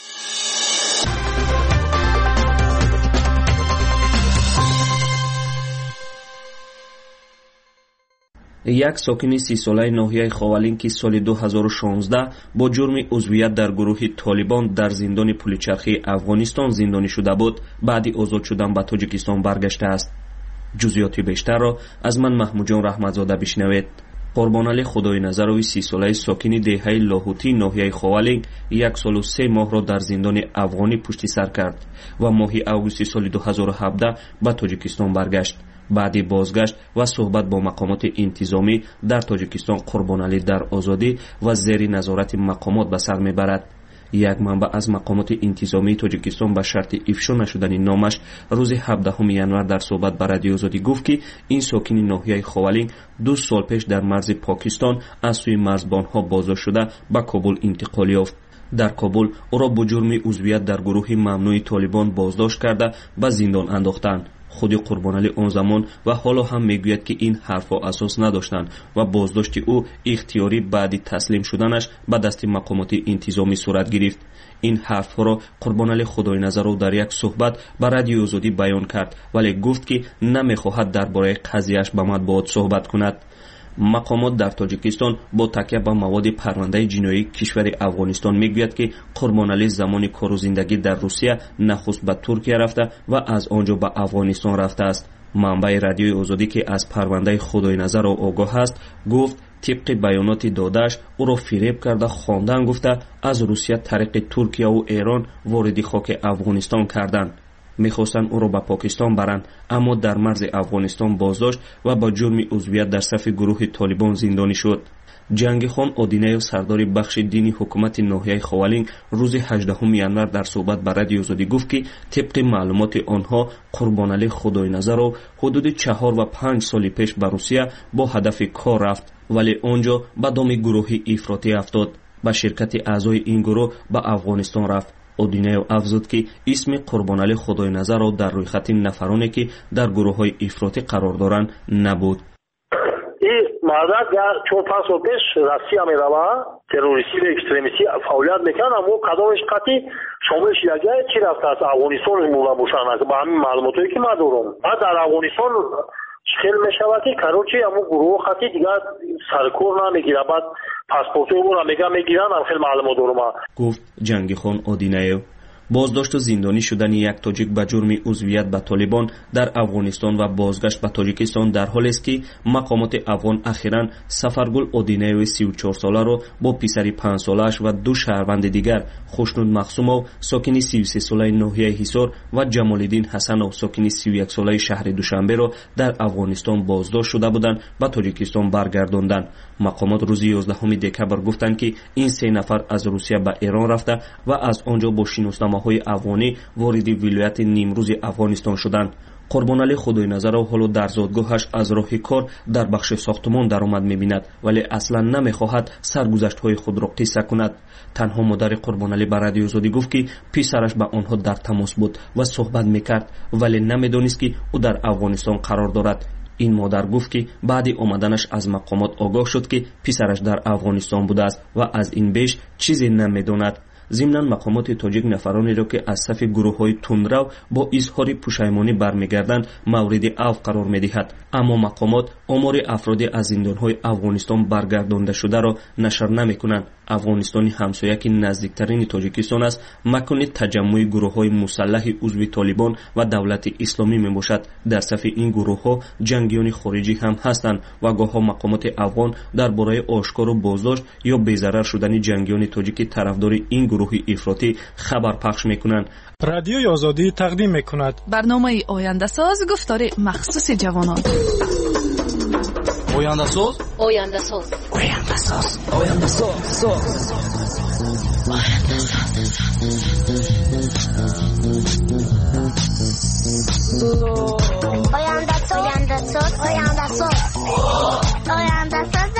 [SPEAKER 21] یک ساکن سی ساله ناحیه خاولین که سال دو هزار و شانزده با جرم عضویت در گروه طالبان در زندان پلچرخی افغانستان زندانی شده بود، بعد آزاد شدن به تاجیکستان برگشته است. جزئیات بیشتر را از من محمود جان رحمتزاده بشنوید. قربان علی خدای نظروی سی ساله ساکن دهه لاهوتی ناحیه خاولین یک سال و سه ماه را در زندان افغانی پشت سر کرد و ماه اوگوست سال دو هزار و هفده به تاجیکستان برگشت. بعد بازگشت و صحبت با مقامات انتظامی در تاجیکستان قربان علی در آزادی و زیر نظارت مقامات به سر میبرد. یک منبع از مقامات انتظامی تاجیکستان به شرط افشا نشدن نامش روز هفدهم ژانویه در صحبت با رادیو آزادی گفت که این ساکن ناحیه خاولین دو سال پیش در مرز پاکستان از سوی مرزبانها بازداشت شده به کابل انتقال یافت. در کابل او را با جرم عضویت در گروه ممنوع طالبان بازداشت کرده به زندان انداختند. خودی قربان علی آن زمان و حالا هم میگوید که این حرفا اساس نداشتند و بازداشت او اختیاری بعد تسلیم شدنش به دست مقامات انتظامی صورت گرفت. این حرفها را قربان علی خدای نظرو در یک صحبت به رادیو آزادی بیان کرد، ولی گفت که نمیخواهد درباره قضیهش با مطبوعات صحبت کند. مقامات در تاجیکستان با تکیه به مواد پرونده جنایی کشور افغانستان میگوید که قربان علی زمان کار و زندگی در روسیه نخست به ترکیه رفته و از آنجا به افغانستان رفته است. منبع رادیوی آزادی که از پرونده خدای نظر و آگاه است گفت طبق بیانات دادش او را فریب کرده خواندن گفته از روسیه طریق ترکیه و ایران وارد خاک افغانستان کردند. میخواستند او را به پاکستان برند، اما در مرز افغانستان بازداشت و با جرم عضویت در صف گروه طالبان زندانی شد. جنگی خان آدینه و سردار بخش دینی حکومت ناحیه خاولین روز هجدهم ژانویه در صحبت با رادیو آزادی گفت که طبق معلومات آنها قربان علی خدای نظر و حدود چهار و پنج سال پیش به روسیه با هدف کار رفت، ولی آنجا به دام گروه افراطی افتاد. با شرکت اعضای این گروه به افغانستان رفت. آدینه افزود که اسم قربان علی خدای نظر را در روی خط نفرانی که در گروه های افراطی قرار دارند نبود.
[SPEAKER 22] این مردک در چهار پنج سال پیش روسیه میروه تروریستی و اکستریمیستی فعالیت میکنه، اما کدامش قطعی شامل شیعه چی رفته از افغانستان مولا باشن است. با همین معلوماتی که من دارم بعد در افغانستان خیلی میشود که کاروچی اما گروه خطی دیگر سرکور نمیگیره، بعد پاسپورت او را میگه میگیرن. هم خیلی معلومات دارم
[SPEAKER 21] گفت جنگی خان آدینه. بازداشت و زندانی شدن یک تاجیک به جرم عضویت به طالبان در افغانستان و بازگشت به تاجیکستان در حالی است که مقامات افغان اخیراً سفرگل آدینه سی و چهار ساله را با پسر پنج سالش و دو شهروند دیگر خوشنود مقسومov ساکن سی و سه ساله ناحیه حصار و جمالالدین حسنov ساکن سی و یک ساله شهر دوشنبه را در افغانستان بازداشت شده بودند به تاجیکستان برگرداندند. مقامات روز یازدهم دکبر گفتند که این سه نفر از روسیه به ایران رفته و از آنجا با شناسنامه ҳамоҳои афғонӣ вориди вилояти нимрӯзи афғонистон шуданд. қурбонали худоиназаров ҳоло дар зодгоҳаш аз роҳи кор дар бахши сохтумон даромад мебинад, вале аслан намехоҳад саргузаштҳои худро қисса кунад. танҳо модари қурбонали ба радиои озодӣ гуфт ки писараш ба онҳо дар тамос буд ва суҳбат мекард, вале намедонист ки ӯ дар афғонистон қарор дорад. ин модар гуфт ки баъди омаданаш аз мақомот огоҳ шуд ки писараш дар афғонистон будааст ва аз ин беш чизе намедонад. зимнан мақомоти тоҷик нафаронеро ки аз сафи гурӯҳҳои тундрав бо изҳори пушаймонӣ бармегарданд мавриди авф қарор медиҳад. аммо мақомот омори афроди аз зиндонҳои афғонистон баргардондашударо нашр намекунанд. афғонистони ҳамсоя ки наздиктарини тоҷикистон аст макони таҷаммӯи гурӯҳҳои мусаллаҳи узви толибон ва давлати исломӣ мебошад. дар сафи ин гурӯҳҳо ҷангиёни хориҷӣ ҳам ҳастанд ва гоҳҳо мақомоти афғон дар бораи ошкору боздошт ё безарар шудани ҷангиёни тоҷики тарафдори ин гурӯҳи ифротӣ хабар пахш мекунанд.
[SPEAKER 2] радиои озодӣ тақдим мекунад
[SPEAKER 3] барномаи ояндасоз, гуфтори махсуси ҷавонон.
[SPEAKER 6] ояндасоз
[SPEAKER 3] ояндасоз
[SPEAKER 6] ояндасоз ояндасоз
[SPEAKER 23] ояндасоз ояндасоз ояндасоз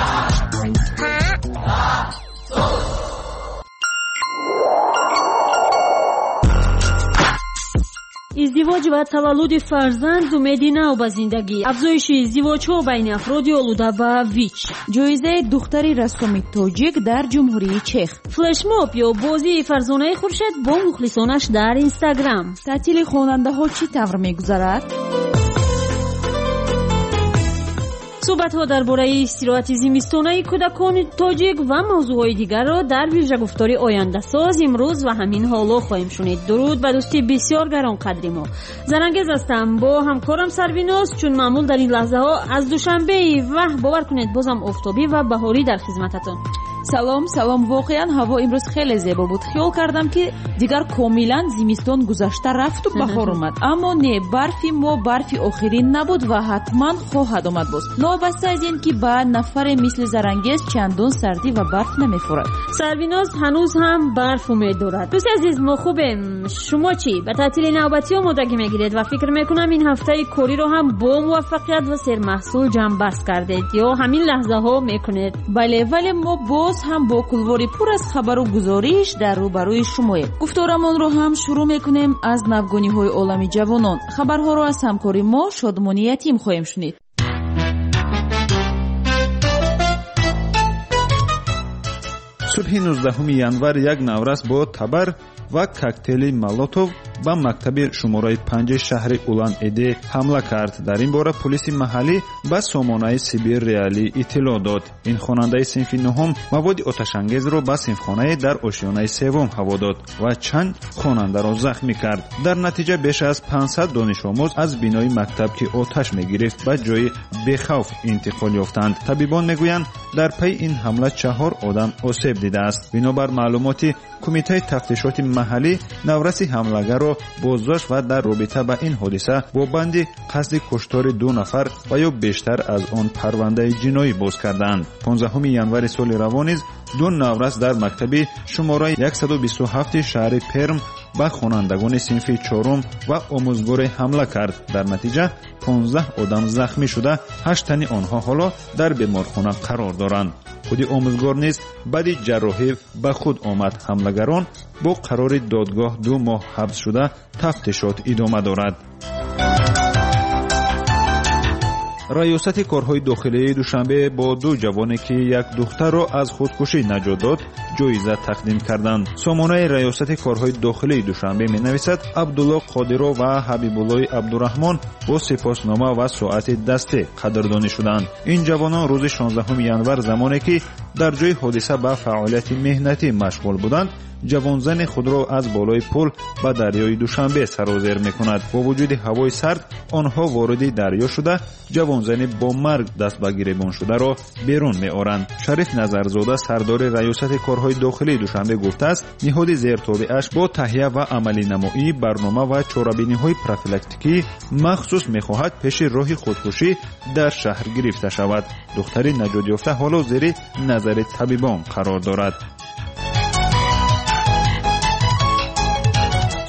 [SPEAKER 5] издивоҷ ва таваллуди фарзанд умеди нав ба зиндагӣ. афзоиши издивоҷҳо байни афроди олуда ба вич.
[SPEAKER 10] ҷоизаи духтари рассоми тоҷик дар ҷумҳурии чех.
[SPEAKER 5] флешмоб ё бозии фарзонаи хуршед бо мухлисонаш дар инстаграм.
[SPEAKER 10] таътили хонандаҳо чӣ тавр мегузарад?
[SPEAKER 5] суҳбатҳо дар бораи истироҳати зимистонаи кӯдакони тоҷик ва мавзӯъҳои дигарро дар вижагуфтори ояндасоз имрӯз ва ҳамин ҳоло хоҳем шунид. дуруд ба дӯсти бисёр гаронқадри мо. зарангез ҳастам бо ҳамкорам Сарвиноз, чун маъмул дар ин лаҳзаҳо аз душанбеи ва бовар кунед бозам офтобӣ ва баҳорӣ дар хизмататон.
[SPEAKER 10] салом салом. воқеан ҳаво имрӯз хеле зебо буд. хиёл кардам ки дигар комилан зимистон гузашта рафту баҳор омад, аммо не, барфи мо барфи охирин набуд ва ҳатман хоҳад омад боз. новобаста аз ин ки ба нафаре мисли зарангез чандон сардӣ ва барф намефурад.
[SPEAKER 5] Сарвиноз ҳанӯз ҳам барф умед дорад. дӯсти азиз, мо хубем. шумо чӣ? ба таътили навбатӣ омодагӣ мегиред ва фикр мекунам ин ҳафтаи кориро ҳам бо муваффақият ва сермаҳсул ҷамъбаст кардед ё ҳамин лаҳзаҳо мекунед?
[SPEAKER 10] бале, вале мо боз ҳам бо кулвори пур аз хабару гузориш дар рӯбарӯи шумоем. гуфторамонро ҳам шурӯъ мекунем аз навгониҳои олами ҷавонон. хабарҳоро аз ҳамкори мо Шодмони Ятим хоҳем шунид.
[SPEAKER 24] субҳи нуздаҳуми январ як наврас бо табар ва коктейли молотов ба мактаби шумораи панҷи шаҳри Улан-Эде ҳамла кард. дар ин бора полиси маҳаллӣ ба сомонаи Сибир Реалӣ иттилоъ дод. ин хонандаи синфи нуҳум маводи оташангезро ба синфхонае дар ошиёнаи севум ҳаво дод ва чанд хонандаро захмӣ кард. дар натиҷа беш аз панҷсад донишомӯз аз бинои мактаб ки оташ мегирифт ба ҷои бехавф интиқол ёфтанд. табибон мегӯянд дар пайи ин ҳамла чаҳор одам осеб дидааст. бинобар маълумоти кумитаи тафтишоти маҳаллӣ навраси ҳамлагарро боздошт ва дар робита ба ин ҳодиса бо банди қасди куштори ду нафар ва ё бештар аз он парвандаи ҷиноӣ боз карданд. понздаҳуми январи соли равон низ ду наврас дар мактаби шумораи яксаду бисту ҳафти шаҳри Перм ба хонандагони синфи чорум ва омӯзгоре ҳамла кард. дар натиҷа понздаҳ одам захмӣ шуда, ҳашт тани онҳо ҳоло дар беморхона қарор доранд. худи омӯзгор низ баъди ҷарроҳӣ ба худ омад. ҳамлагарон бо қарори додгоҳ ду моҳ ҳабс шуда тафтишот идома дорад. раёсати корҳои дохилии душанбе бо ду ҷавоне ки як духтарро аз худкушӣ наҷот дод ҷоиза тақдим карданд. сомонаи раёсати корҳои дохилии душанбе менависад абдулло қодиро ва ҳабибуллои абдураҳмон бо сипоснома ва соати дастӣ қадрдонӣ шуданд. ин ҷавонон рӯзи шонздаҳуми январ замоне ки дар ҷои ҳодиса ба фаъолияти меҳнатӣ машғул буданд, ҷавонзани худро аз болои пул ба дарёи душанбе сарозер мекунад. бо вуҷуди ҳавои сард онҳо вориди дарё шуда ҷавонзани бо марг даст ба гиребон шударо берун меоранд. шариф назарзода сардори раёсати корҳои дохилии душанбе гуфтааст ниҳоди зертобиаш бо таҳия ва амалинамоӣ барнома ва чорабиниҳои профилактикӣ махсус мехоҳад пеши роҳи худкушӣ дар шаҳр гирифта шавад. духтари наҷотёфта ҳоло зери назари табибон қарор дорад.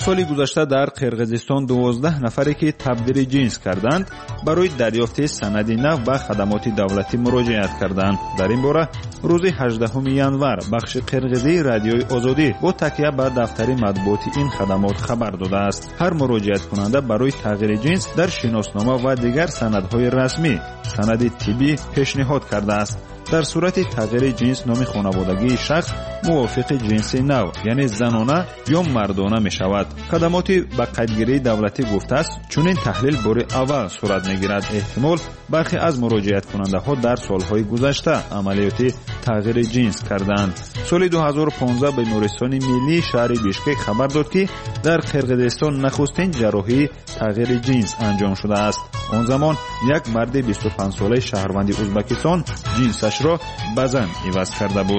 [SPEAKER 24] соли гузашта дар қирғизистон дувоздаҳ нафаре ки табдили ҷинс карданд барои дарёфти санади нав ба хадамоти давлатӣ муроҷиат карданд. дар ин бора рӯзи ҳаждаҳуми январ бахши қирғизии радиои озодӣ бо такя ба дафтари матбуоти ин хадамот хабар додааст. ҳар муроҷиаткунанда барои тағйири ҷинс дар шиноснома ва дигар санадҳои расмӣ санади тиббӣ пешниҳод кардааст. дар сурати тағйири ҷинс номи хонаводагии шахс мувофиқи ҷинси нав яъне занона ё мардона мешавад. хадамоти ба қайдгирии давлатӣ гуфтааст чунин таҳлил бори аввал сурат мегирад. эҳтимол бархе аз муроҷиаткунандаҳо дар солҳои гузашта амалиёти тағйири ҷинс карданд. соли ду ҳазору понздаҳ бемористони миллии шаҳри бишкек хабар дод ки дар қирғизистон нахустин ҷарроҳии тағйири ҷинс анҷом шудааст. он замон як марди бисту панҷсолаи шаҳрванди узбекистон ҷинсашро ба зан иваз карда буд.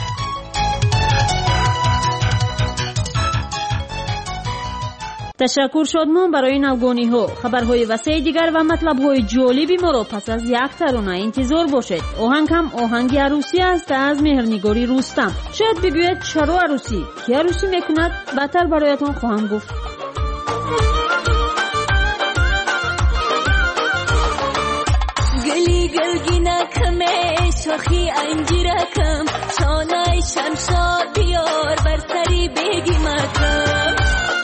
[SPEAKER 5] ташаккур шодмон барои навгониҳо. хабарҳои васеъи дигар ва матлабҳои ҷолиби моро пас аз як тарона интизор бошед. оҳанг ҳам оҳанги арӯсӣ аст аз меҳрнигори рустам. шояд бигӯяд чаро арӯсӣ, ки арӯсӣ мекунад, баъдтар бароятон хоҳам гуфт.
[SPEAKER 1] گلی گلگینکمه شاخی انجیرکم شانای شمشاد بیار بر سری بگی مکم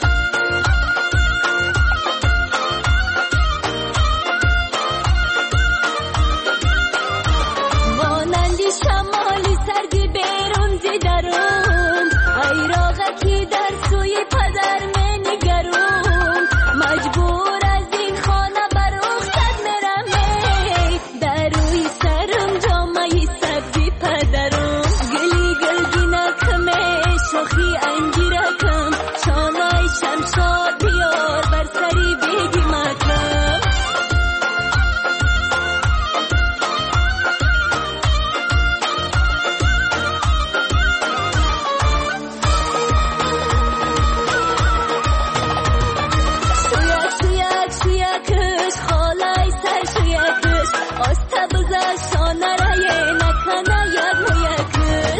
[SPEAKER 1] مانندی شمالی سرگی بیرون زیدرون ایراغه کی در سوی پدر منگرون مجبور از این خانه بروختد میرم در روی سرم جامعی سبزی پدرم گلی گلگی نکمه شوخی انجیرکم شانای شمشاد بیار بر سری بگی مکم شویک شویک شویکش خالای سر شویکش آسته بزر شانه رایه نکنه یک مویکش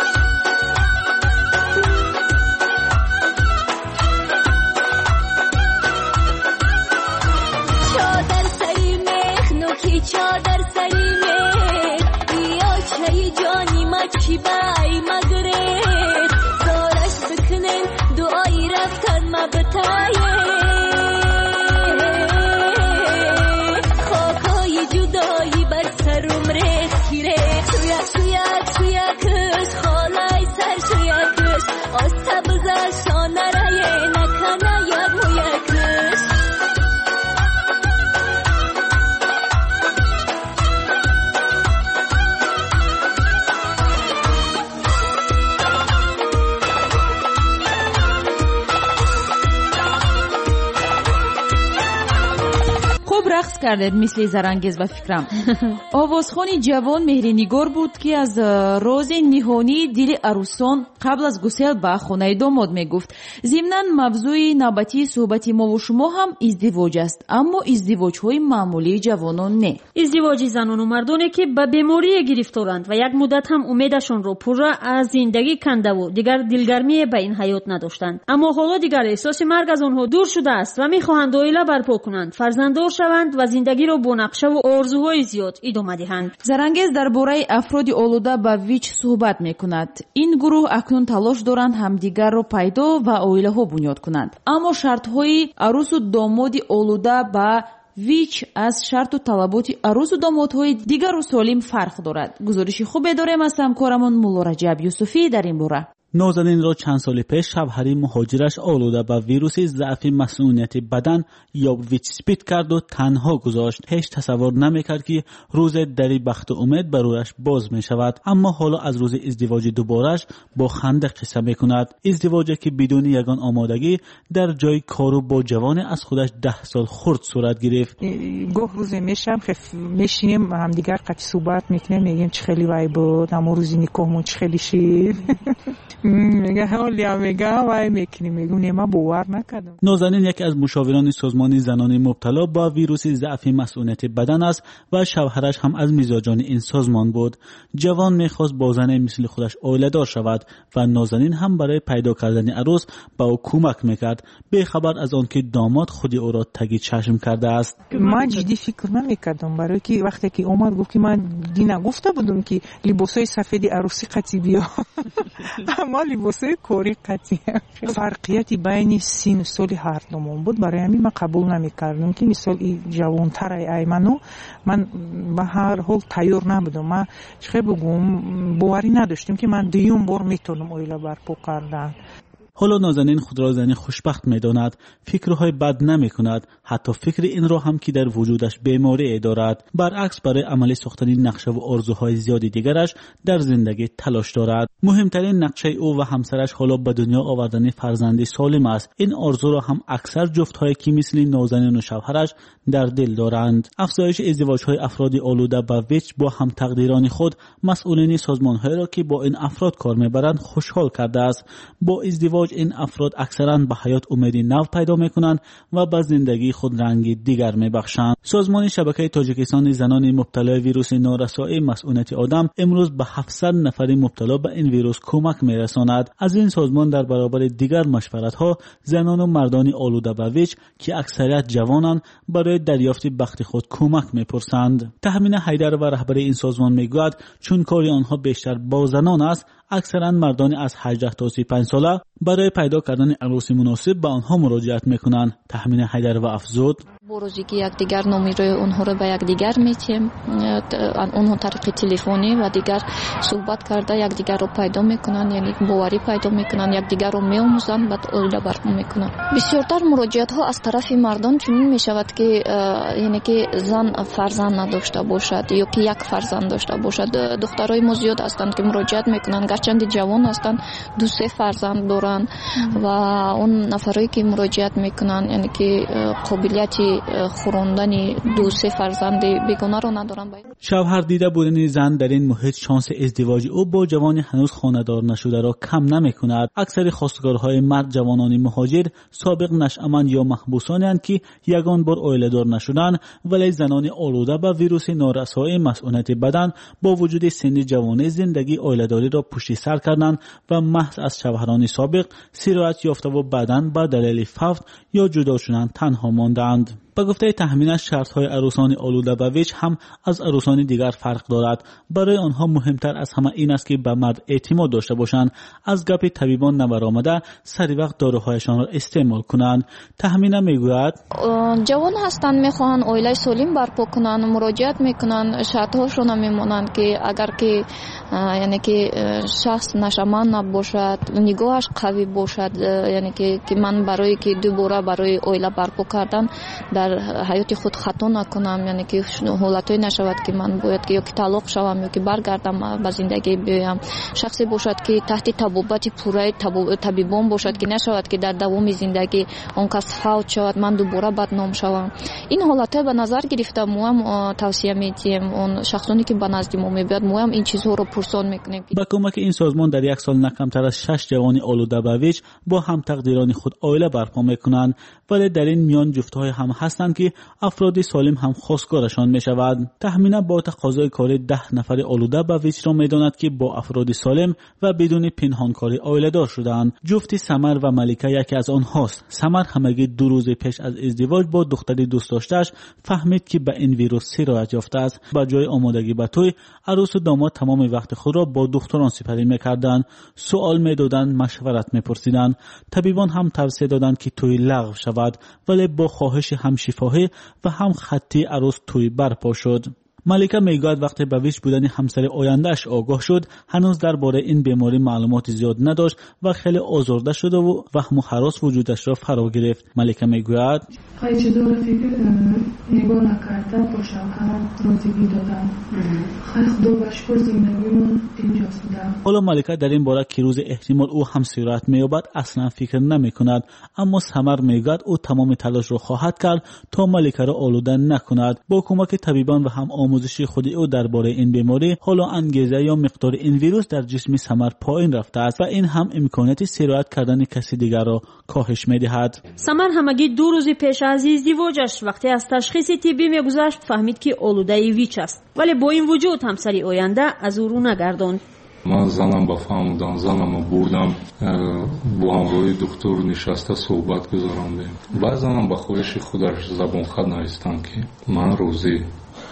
[SPEAKER 1] چادر سری میخ نوکی چادر سری میخ بیا چای جانی ما چی بای مگریخ دارش بکنن دعایی رفتن ما بتایه خاکای جدایی بر سرم ریخ کی ریخ شویک شویک شویکش خالای سر شویکش آسته بزر شانه رایه نکنه یک مویکش
[SPEAKER 10] خوب رقص کردید مثل زرانگیز و فکرم. آوازخوانی جوان مهرنگار بود که از راز نهانی دل عروسان قبل از گسیل به خانه داماد میگفت. ضمناً موضوع نوبتی صحبت ما و شما هم ازدواج است، اما ازدواج های معمولی جوانان نه.
[SPEAKER 5] ازدواج زنان و مردانی که به بیماری گرفتارند و یک مدت هم امیدشان را پورا از زندگی کنده و دیگر دلگرمی به این حیات نداشتند، اما حالا دیگر احساس مرگ از آنها دور شده است و میخواهند عائله برپا کنند، فرزنددار شوند و زندگی را با نقشه و آرزوهای زیاد ادامه دهند.
[SPEAKER 10] زرانگیز درباره افراد آلوده به ویچ صحبت میکند. این گروه اکنون تلاش دارند همدیگر را پیدا و عائله ها بنیاد کنند، اما شرط های عروس و داماد آلوده به ویچ از شرط و طلبات عروس و دامادهای دیگر و سالم فرق دارد. گزارشی خوبی داریم از همکارمون مولا رجب یوسفی در این باره.
[SPEAKER 7] نازنین را چند سال پیش شوهر مهاجرش آلوده به ویروس ضعف مسئولیت بدن یا ویچ سپید کرد و تنها گذاشت. هیچ تصور نمیکرد که روز دری بخت و امید برایش باز می شود، اما حالا از روز ازدواج دوبارش با خنده قصه می کند. ازدواجی که بدون یگان آمادگی در جای کارو با جوان از خودش ده سال خرد صورت گرفت.
[SPEAKER 8] گاه روز میشم خف میشینیم هم دیگر قطع صحبت میکنیم، میگیم چه خیلی وای بود، اما روزی نکاحمون چه خیلی شیر میگه حالا میگه وای میکنی میگم ما باور نکردم.
[SPEAKER 7] نازنین یکی از مشاوران سازمان زنان مبتلا با ویروس ضعف مسئولیت بدن است و شوهرش هم از میزبان این سازمان بود. جوان میخواست با زن مثل خودش عائله‌دار شود و نازنین هم برای پیدا کردن عروس با او کمک میکرد، به خبر از آن که داماد خودی او را تگی چشم کرده است.
[SPEAKER 8] من جدی فکر نمیکردم، برای که وقتی که اومد گفت که من دینا گفته بودم که لباسای سفید عروسی قطعی بیا اما لباسای کوری قطعی. فرقیتی بین سن و سال هر دومون بود، برای همین من قبول نمیکردم که مثال این جوانتر ایمنو من به هر حال تیار نبودم. من چه بگم باوری نداشتم که من دیوم بار میتونم اویلا برپا کردن.
[SPEAKER 7] حالا نازنین خود را زنی خوشبخت می‌داند، فکرهای بد نمی‌کند، حتی فکر این را هم که در وجودش بیماری دارد. برعکس برای عملی ساختن نقشه و آرزوهای زیادی دیگرش در زندگی تلاش دارد. مهمترین نقشه او و همسرش حالا به دنیا آوردن فرزندی سالم است. این آرزو را هم اکثر جفت‌هایی که مثل نازنین و شوهرش در دل دارند. افزایش ازدواج‌های افراد آلوده به ویچ با هم تقدیران خود مسئولین سازمان‌های را که با این افراد کار می‌برند خوشحال کرده است. با ازدواج این افراد اکثرا به حیات امیدی نو پیدا میکنند و به زندگی خود رنگی دیگر میبخشند. سازمان شبکه تاجیکستان زنان مبتلا ویروس نارسایی مسئولیت آدم امروز به هفتصد نفر مبتلا به این ویروس کمک میرساند. از این سازمان در برابر دیگر مشورت‌ها زنان و مردان آلوده به ویچ که اکثریت جوانند برای دریافت بخت خود کمک میپرسند. تحمین حیدر و رهبر این سازمان میگوید چون کاری آنها بیشتر با زنان است، اکثرا مردان از هجده تا سی و پنج ساله برای پیدا کردن عروسی مناسب به آنها مراجعت میکنند. تحمین حیدر و افزود
[SPEAKER 9] با روزی که یکدیگر نمیره اونها رو به یکدیگر میتیم، اونها طریق تلفنی و دیگر صحبت کرده یکدیگر رو پیدا میکنن، یعنی باوری پیدا میکنن، یکدیگر رو میآموزن، بعد اویلا برپا میکنن. بسیارتر مراجعت ها از طرف مردان چنین میشود که یعنی که زن فرزند نداشته باشد یا که یک فرزند داشته باشد. دخترای ما زیاد هستند که مراجعت میکنن، گرچند جوان هستند، دو سه فرزند دارن و اون نفرایی که مراجعت میکنن یعنی که قابلیتی خوراندن دو سه فرزند بیگانه رو ندارن.
[SPEAKER 7] شوهر دیده بودن زن در این محیط شانس ازدواج او با جوانی هنوز خانه‌دار نشده را کم نمی‌کند. اکثر خواستگارهای مرد جوانان مهاجر سابق نشأمند یا محبوسانی اند که یگان بار عائله‌دار نشدند، ولی زنان آلوده به ویروس نارسایی مسئولیت بدن با وجود سن جوانی زندگی عائله‌داری را پشت سر کردند و محض از شوهران سابق سیرایت یافته و بعداً به دلیل فوت یا جدا شدن تنها ماندند. با گفته تحمینش شرط‌های عروسان آلوده به ویچ هم از عروسان دیگر فرق دارد. برای آنها مهمتر از همه این است که به مرد اعتماد داشته باشند، از گپ طبیبان نبرآمده سری وقت داروهایشان را استعمال کنند. تحمینه میگوید
[SPEAKER 9] جوان هستند، میخواهند عائله سالم برپا کنند، مراجعت میکنند، شرط‌هاشون میمونند که اگر که یعنی که شخص نشأمند نباشد، نگاهش قوی باشد، یعنی که که من برای که دوباره برای عائله برپا کردن در حیات خود خطا نکنم، یعنی که حالتایی نشود که من باید که یا که طلاق شوم یا که برگردم به زندگی بیایم. شخصی باشد که تحت طبابت پوره طبیبان باشد که نشود که در دوام زندگی اون کس فوت شود من دوباره بدنام شوم. این حالتها به نظر گرفته ما هم توصیه میدیم اون شخصانی که به نزد ما میبیاد ما هم این چیزها رو پرسان میکنیم.
[SPEAKER 7] با کمک این سازمان در یک سال نه کمتر از شش جوان آلوده به ویچ با هم تقدیران خود عائله برپا میکنند، ولی در این میان جفت‌های هم هستند که افراد سالم هم خواستگارشان می شود. تحمینا با تقاضای کار ده نفر آلوده به ویچ را می داند که با افراد سالم و بدون پنهانکاری عائله دار شدند. جفت سمر و ملیکه یکی از آنهاست. سمر همگی دو روز پیش از ازدواج با دختری دوست داشته‌اش فهمید که به این ویروس سرایت یافته است. با جای آمادگی به توی، عروس و داماد تمام وقت خود را با دختران سپری می‌کردند، سوال می‌دادند، مشورت می‌پرسیدند. طبیبان هم توصیه دادند که توی لغو شود، ولی با خواهش هم شفاهی و هم خطی عروس توی برپا شد. ملیکه میگوید وقتی به ویچ بودن همسر آیندهش آگاه شد هنوز درباره این بیماری معلومات زیاد نداشت و خیلی آزرده شده و وهم و هراس وجودش را فرا گرفت. ملیکه میگوید
[SPEAKER 11] خیلی دور فکر نگاه نکرده با شوهرم راضیگی دادم. خیلی خدا و شکر زندگیمون اینجاست بودم.
[SPEAKER 7] حالا ملیکه در این باره که روز احتمال او هم سرایت مییابد اصلا فکر نمی کند، اما سمر میگوید او تمام تلاش را خواهد کرد تا ملیکه را آلوده نکند. با کمک طبیبان و هم آموزشی خود او درباره این بیماری، حالا انگیزه یا مقدار این ویروس در جسم ثمر پایین رفته است و این هم امکانیت سرایت کردن کسی دیگر را کاهش می‌دهد.
[SPEAKER 5] ثمر همگی دو روز پیش از ازدواجش وقتی از تشخیص طبی می‌گذشت فهمید که آلوده ویچ است، ولی با این وجود همسری آینده از او رو نگرداند.
[SPEAKER 12] من زنم با فهمودن زنم بردم با همراهی دکتر نشسته صحبت گذراندیم. بعضا با خواهش خودش زبان خود نایستم که من روزی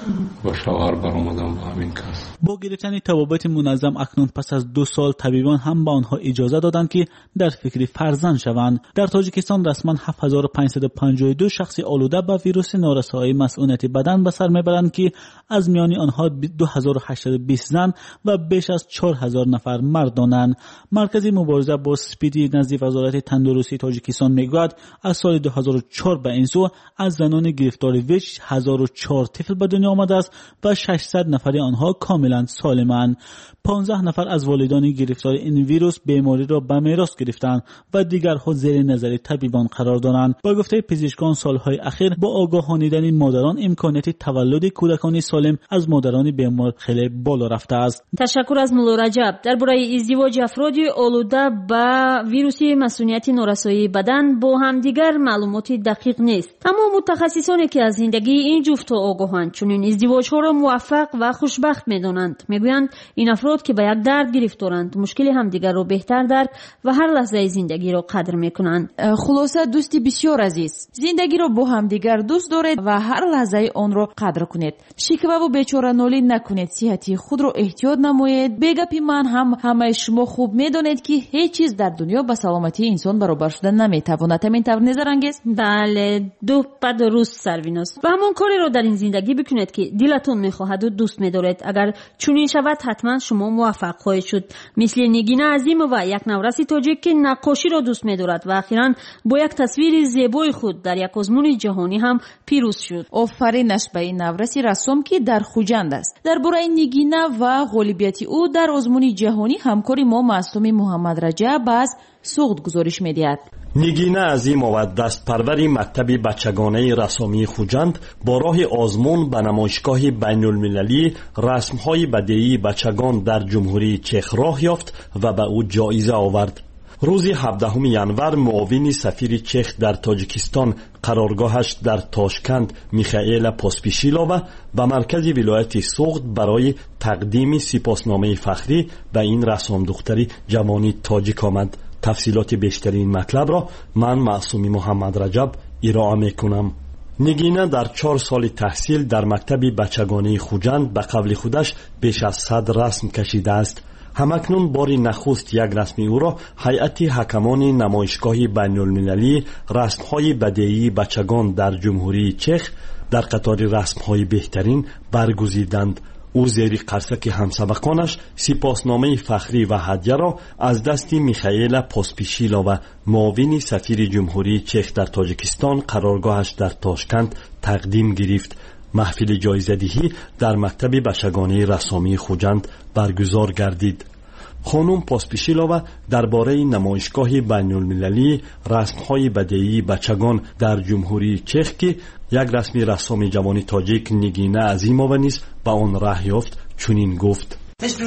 [SPEAKER 12] با شوهر برآمدم با همین کس.
[SPEAKER 7] با گرفتن توابط منظم اکنون پس از دو سال طبیبان هم با آنها اجازه دادند که در فکر فرزند شوند. در تاجیکستان رسما هفت هزار و پانصد و پنجاه و دو شخص آلوده به ویروس نارسایی مسئولیت بدن به سر میبرند که از میان آنها دو هزار و هشتصد و بیست زن و بیش از چهار هزار نفر مردانند. مرکز مبارزه با سپیدی نزد وزارت تندرستی تاجیکستان میگوید از سال دو هزار و چهار به این سو از زنان گرفتار ویچ هزار و چهار طفل به دنیا آمده است و ششصد نفر آنها کاملا سالمند. پانزده نفر از والدان گرفتار این ویروس بیماری را به میراث گرفتند و دیگرها زیر نظر طبیبان قرار دارند. با گفته پزشکان سالهای اخیر با آگاهانیدن مادران امکانیت تولد کودکان سالم از مادران بیمار خیلی بالا رفته است.
[SPEAKER 5] تشکر از مولا رجب. درباره ازدواج افراد آلوده به ویروس مسئولیت نارسایی بدن با همدیگر معلومات دقیق نیست. تمام متخصصانی که از زندگی این جفت آگاهند چنین ازدواج‌ها را موفق و خوشبخت می‌دانند. میگویند این افراد که به یک درد گرفتارند مشکل همدیگر را بهتر درک و هر لحظه زندگی را قدر می‌کنند.
[SPEAKER 10] خلاصه دوستی بسیار عزیز، زندگی را با همدیگر دوست دارید و هر لحظه آن را قدر کنید. شکوه و بیچاره‌نالی نکنید، صحتی خود را احتیاط نمایید. بگپی من هم همه شما خوب می‌دانید که هیچ چیز در دنیا با سلامتی انسان برابر شدن نمی‌تواند. همین طور نظر انگیز؟
[SPEAKER 5] بله، دو پا درست سرویناست. و همون کاری را در این زندگی بکنید که دلتون می‌خواهد و دوست می‌دارید. اگر چنین شود حتما شما موفق خواهید شد. مثل نگینه عظیم و یک نورس تاجیک که نقاشی را دوست می‌دارد و اخیراً با یک تصویر زیبای خود در یک آزمون جهانی هم پیروز شد.
[SPEAKER 10] آفرینش به این نورس رسام که در خوجند است. درباره نگینه و غالبیت او در آزمون جهانی همکاری ما معصوم محمد رجب از سوخت گزارش می‌دهد.
[SPEAKER 14] نگینه عظیم و دست پروری مکتب بچگانه رسامی خوجند با راه آزمون به نمایشگاه بین المللی رسم‌های بدیعی بچگان در جمهوری چخ راه یافت و به او جایزه آورد. روز هفدهم ینور معاون سفیر چخ در تاجیکستان قرارگاهش در تاشکند میخائیل پاسپیشیلووا به مرکز ولایت سوخت برای تقدیم سپاسنامه فخری به این رسام دختری جوانی تاجیک آمد. تفصیلات بیشتری این مطلب را من معصوم محمد رجب ارائه میکنم. نگینه در چهار سال تحصیل در مکتب بچگانه خوجند به قول خودش بیش از صد رسم کشیده است. همکنون باری نخست یک رسمی او را هیئت حکمان نمایشگاه بین المللی رسم‌های بدیعی بچگان در جمهوری چخ در قطار رسم‌های بهترین برگزیدند. او زیر قرصک همسبقانش سپاسنامه فخری و هدیه را از دست میخائیل پاسپیشیلووا و معاون سفیر جمهوری چخ در تاجیکستان قرارگاهش در تاشکند تقدیم گرفت. محفل جایزه‌دهی در مکتب بچگانه رسامی خوجند برگزار گردید. خانم پاسپیشیلووا درباره نمایشگاه بین المللی رسم‌های بدیعی بچگان در جمهوری چخ که یک رسمی رسام جوانی تاجیک نگینه عظیمووا نیز به آن راه یافت چنین گفت: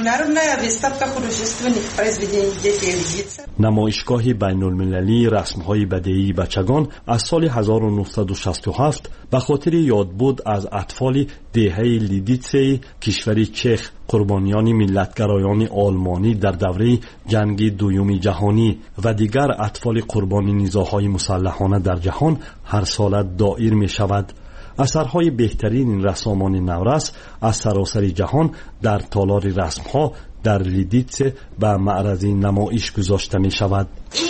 [SPEAKER 14] نمایشگاه بین المللی رسم‌های بدیعی بچگان از سال هزار و نهصد و شصت و هفت به خاطر یادبود از اطفال دهه لیدیتسه کشور چخ قربانیان ملتگرایان آلمانی در دوره جنگ دوم جهانی و دیگر اطفال قربان نیزاهای مسلحانه در جهان هر سال دایر می شود. اثرهای بهترین این رسامان نورس از سراسر جهان در تالار رسمها در لیدیتسه به معرض نمایش گذاشته می شود.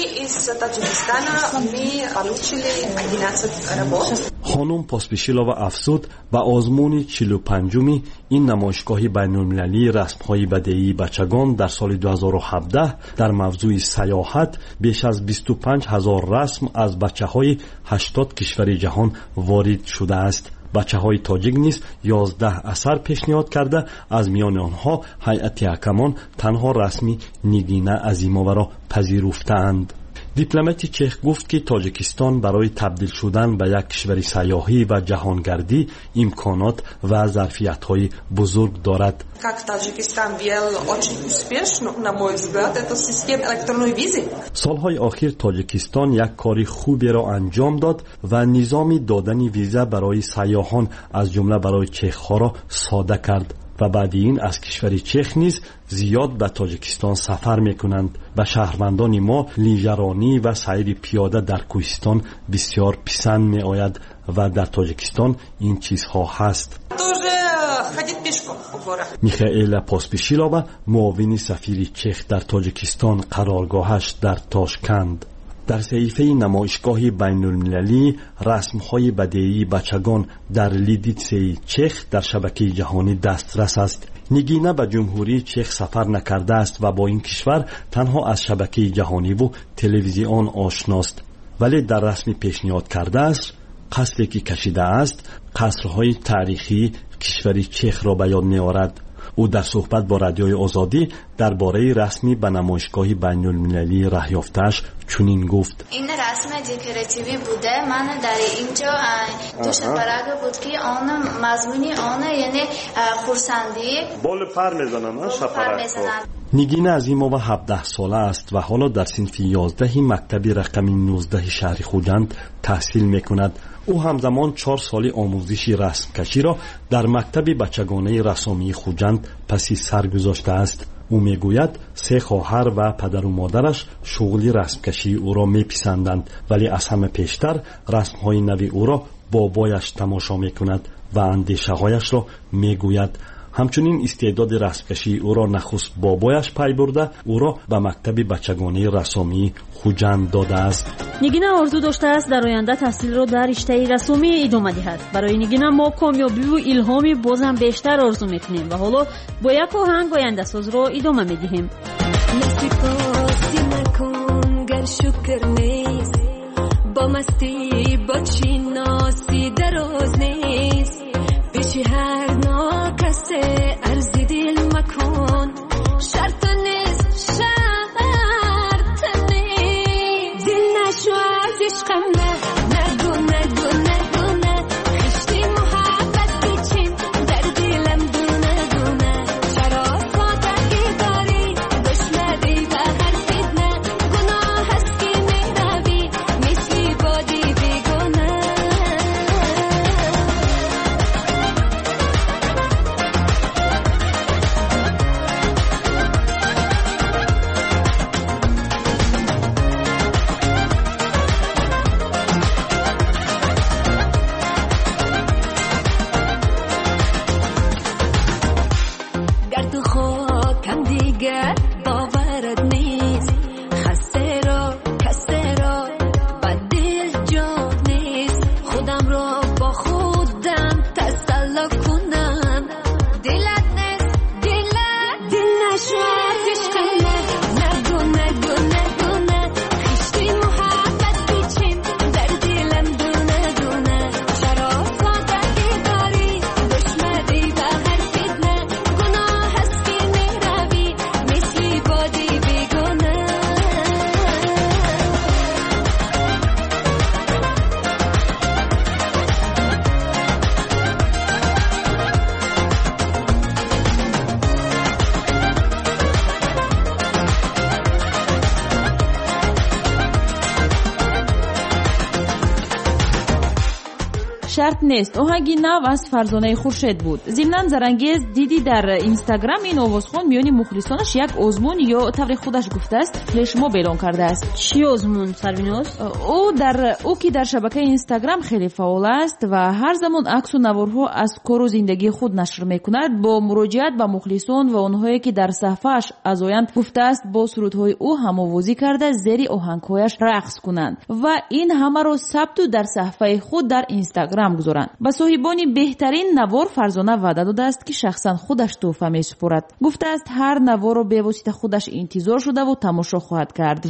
[SPEAKER 14] خانم پاسپیشیلووا افزود به آزمون چهل و پنجمی این نمایشگاه بین المللی رسم‌های بدیعی بچگان در سال دو هزار و هفده در موضوع سیاحت بیش از بیست و پنج هزار رسم از بچه‌های هشتاد کشور جهان وارد شده است. بچه‌های تاجیک نیز یازده اثر پیشنهاد کرده، از میان آنها هیئت حکمان تنها رسمی نگینه عظیمووا را پذیرفتند. دیپلمات چخ گفت که تاجیکستان برای تبدیل شدن به یک کشور سیاحی و جهانگردی امکانات و ظرفیت‌های بزرگ دارد. سالهای اخیر تاجیکستان یک کار خوبی را انجام داد و نظام دادن ویزا برای سیاحان از جمله برای چخ‌ها را ساده کرد و بعد این از کشور چخ نیز زیاد به تاجیکستان سفر میکنند. به شهروندان ما لیژرانی و سیر پیاده در کوهستان بسیار پسند می آید و در تاجیکستان این چیزها هست. میخائیل پاسپیشیلووا معاون سفیر چخ در تاجیکستان قرارگاهش در تاشکند در صحیفه نمایشگاه بین المللی رسم‌های بدیعی بچگان در لیدیتسه چخ در شبکه جهانی دسترس است. نیگینا به جمهوری چخ سفر نکرده است و با این کشور تنها از شبکه جهانی و تلویزیون آشناست، ولی در رسمی پیشنهاد کرده است قصدی که کشیده است قصرهای تاریخی کشور چخ را به یاد می‌آورد. او در صحبت با رادیوی آزادی درباره رسمی به نمایشگاه بین المللی راه یافته‌اش چنین گفت:
[SPEAKER 13] این رسم دکوراتیوی بوده. من در اینجا دوست برای بود که آن مضمونی آن یعنی خورسندی
[SPEAKER 14] بال پر میزنن شفرک. نیگینا عظیمووا هفده ساله است و حالا در صنف یازده مکتب رقم نوزده شهر خوجند تحصیل میکند. او همزمان چهار سال آموزشی رسم کشی را در مکتب بچگانه رسامی خوجند پسی سر گذاشته است. او میگوید سه خواهر و پدر و مادرش شغلی رسم کشی او را میپسندند، ولی از همه پیشتر رسم های نوی او را بابایش تماشا میکند و اندیشه هایش را میگوید. همچنین استعداد رسمکشی او را نخست بابایش پی برده او را به مکتب بچگانه رسامی خوجند داده است.
[SPEAKER 5] نیگینا آرزو داشته است در آینده تحصیل را در رشته رسامی ادامه دهد. برای نیگینا ما کامیابی و الهامی بازم بیشتر آرزو میکنیم و حالا با یک آهنگ آینده ساز را ادامه میدهیم.
[SPEAKER 1] نسپاسی نکن گر شکر نیست، با مستی با چی ناسی دراز نیست، پیش هر ناکسه عرض دل مکن، شرط نیست شرط نیست، دل نشو از عشقم نه نگو نگو نگو نه، خشتی محبت بیچین در دلم دونه دونه، چرا سادگی داری دشمنی و هر فتنه، گناه هست که میروی مثلی بادی بیگونه.
[SPEAKER 10] شرط نیست. آهنگی نو از فرزانه خورشید بود. ضمناً زرانگیز دیدی در اینستاگرام این آوازخوان میانی مخلصانش یک آزمون یا طور خودش گفته است فلش موب اعلان کرده است.
[SPEAKER 5] چی آزمون سرویناز؟
[SPEAKER 10] او در او که در شبکه اینستاگرام خیلی فعال است و هر زمان عکس و نوارها از کار و زندگی خود نشر میکند، با مراجعت به مخلصان و آنهایی که در صفحه‌اش عزایند گفته است با سرودهای او هم‌آوازی کرده زیر آهنگ‌هایش رقص کنند و این همه را ثبت در صفحه خود در اینستاگرام گذارند. با صاحبانی بهترین نوار فرزانه وعده داده است که شخصا خودش تحفه می‌سپارد. گفته است هر نوار را به واسطه خودش انتظار شده و تماشا خواهد کرد و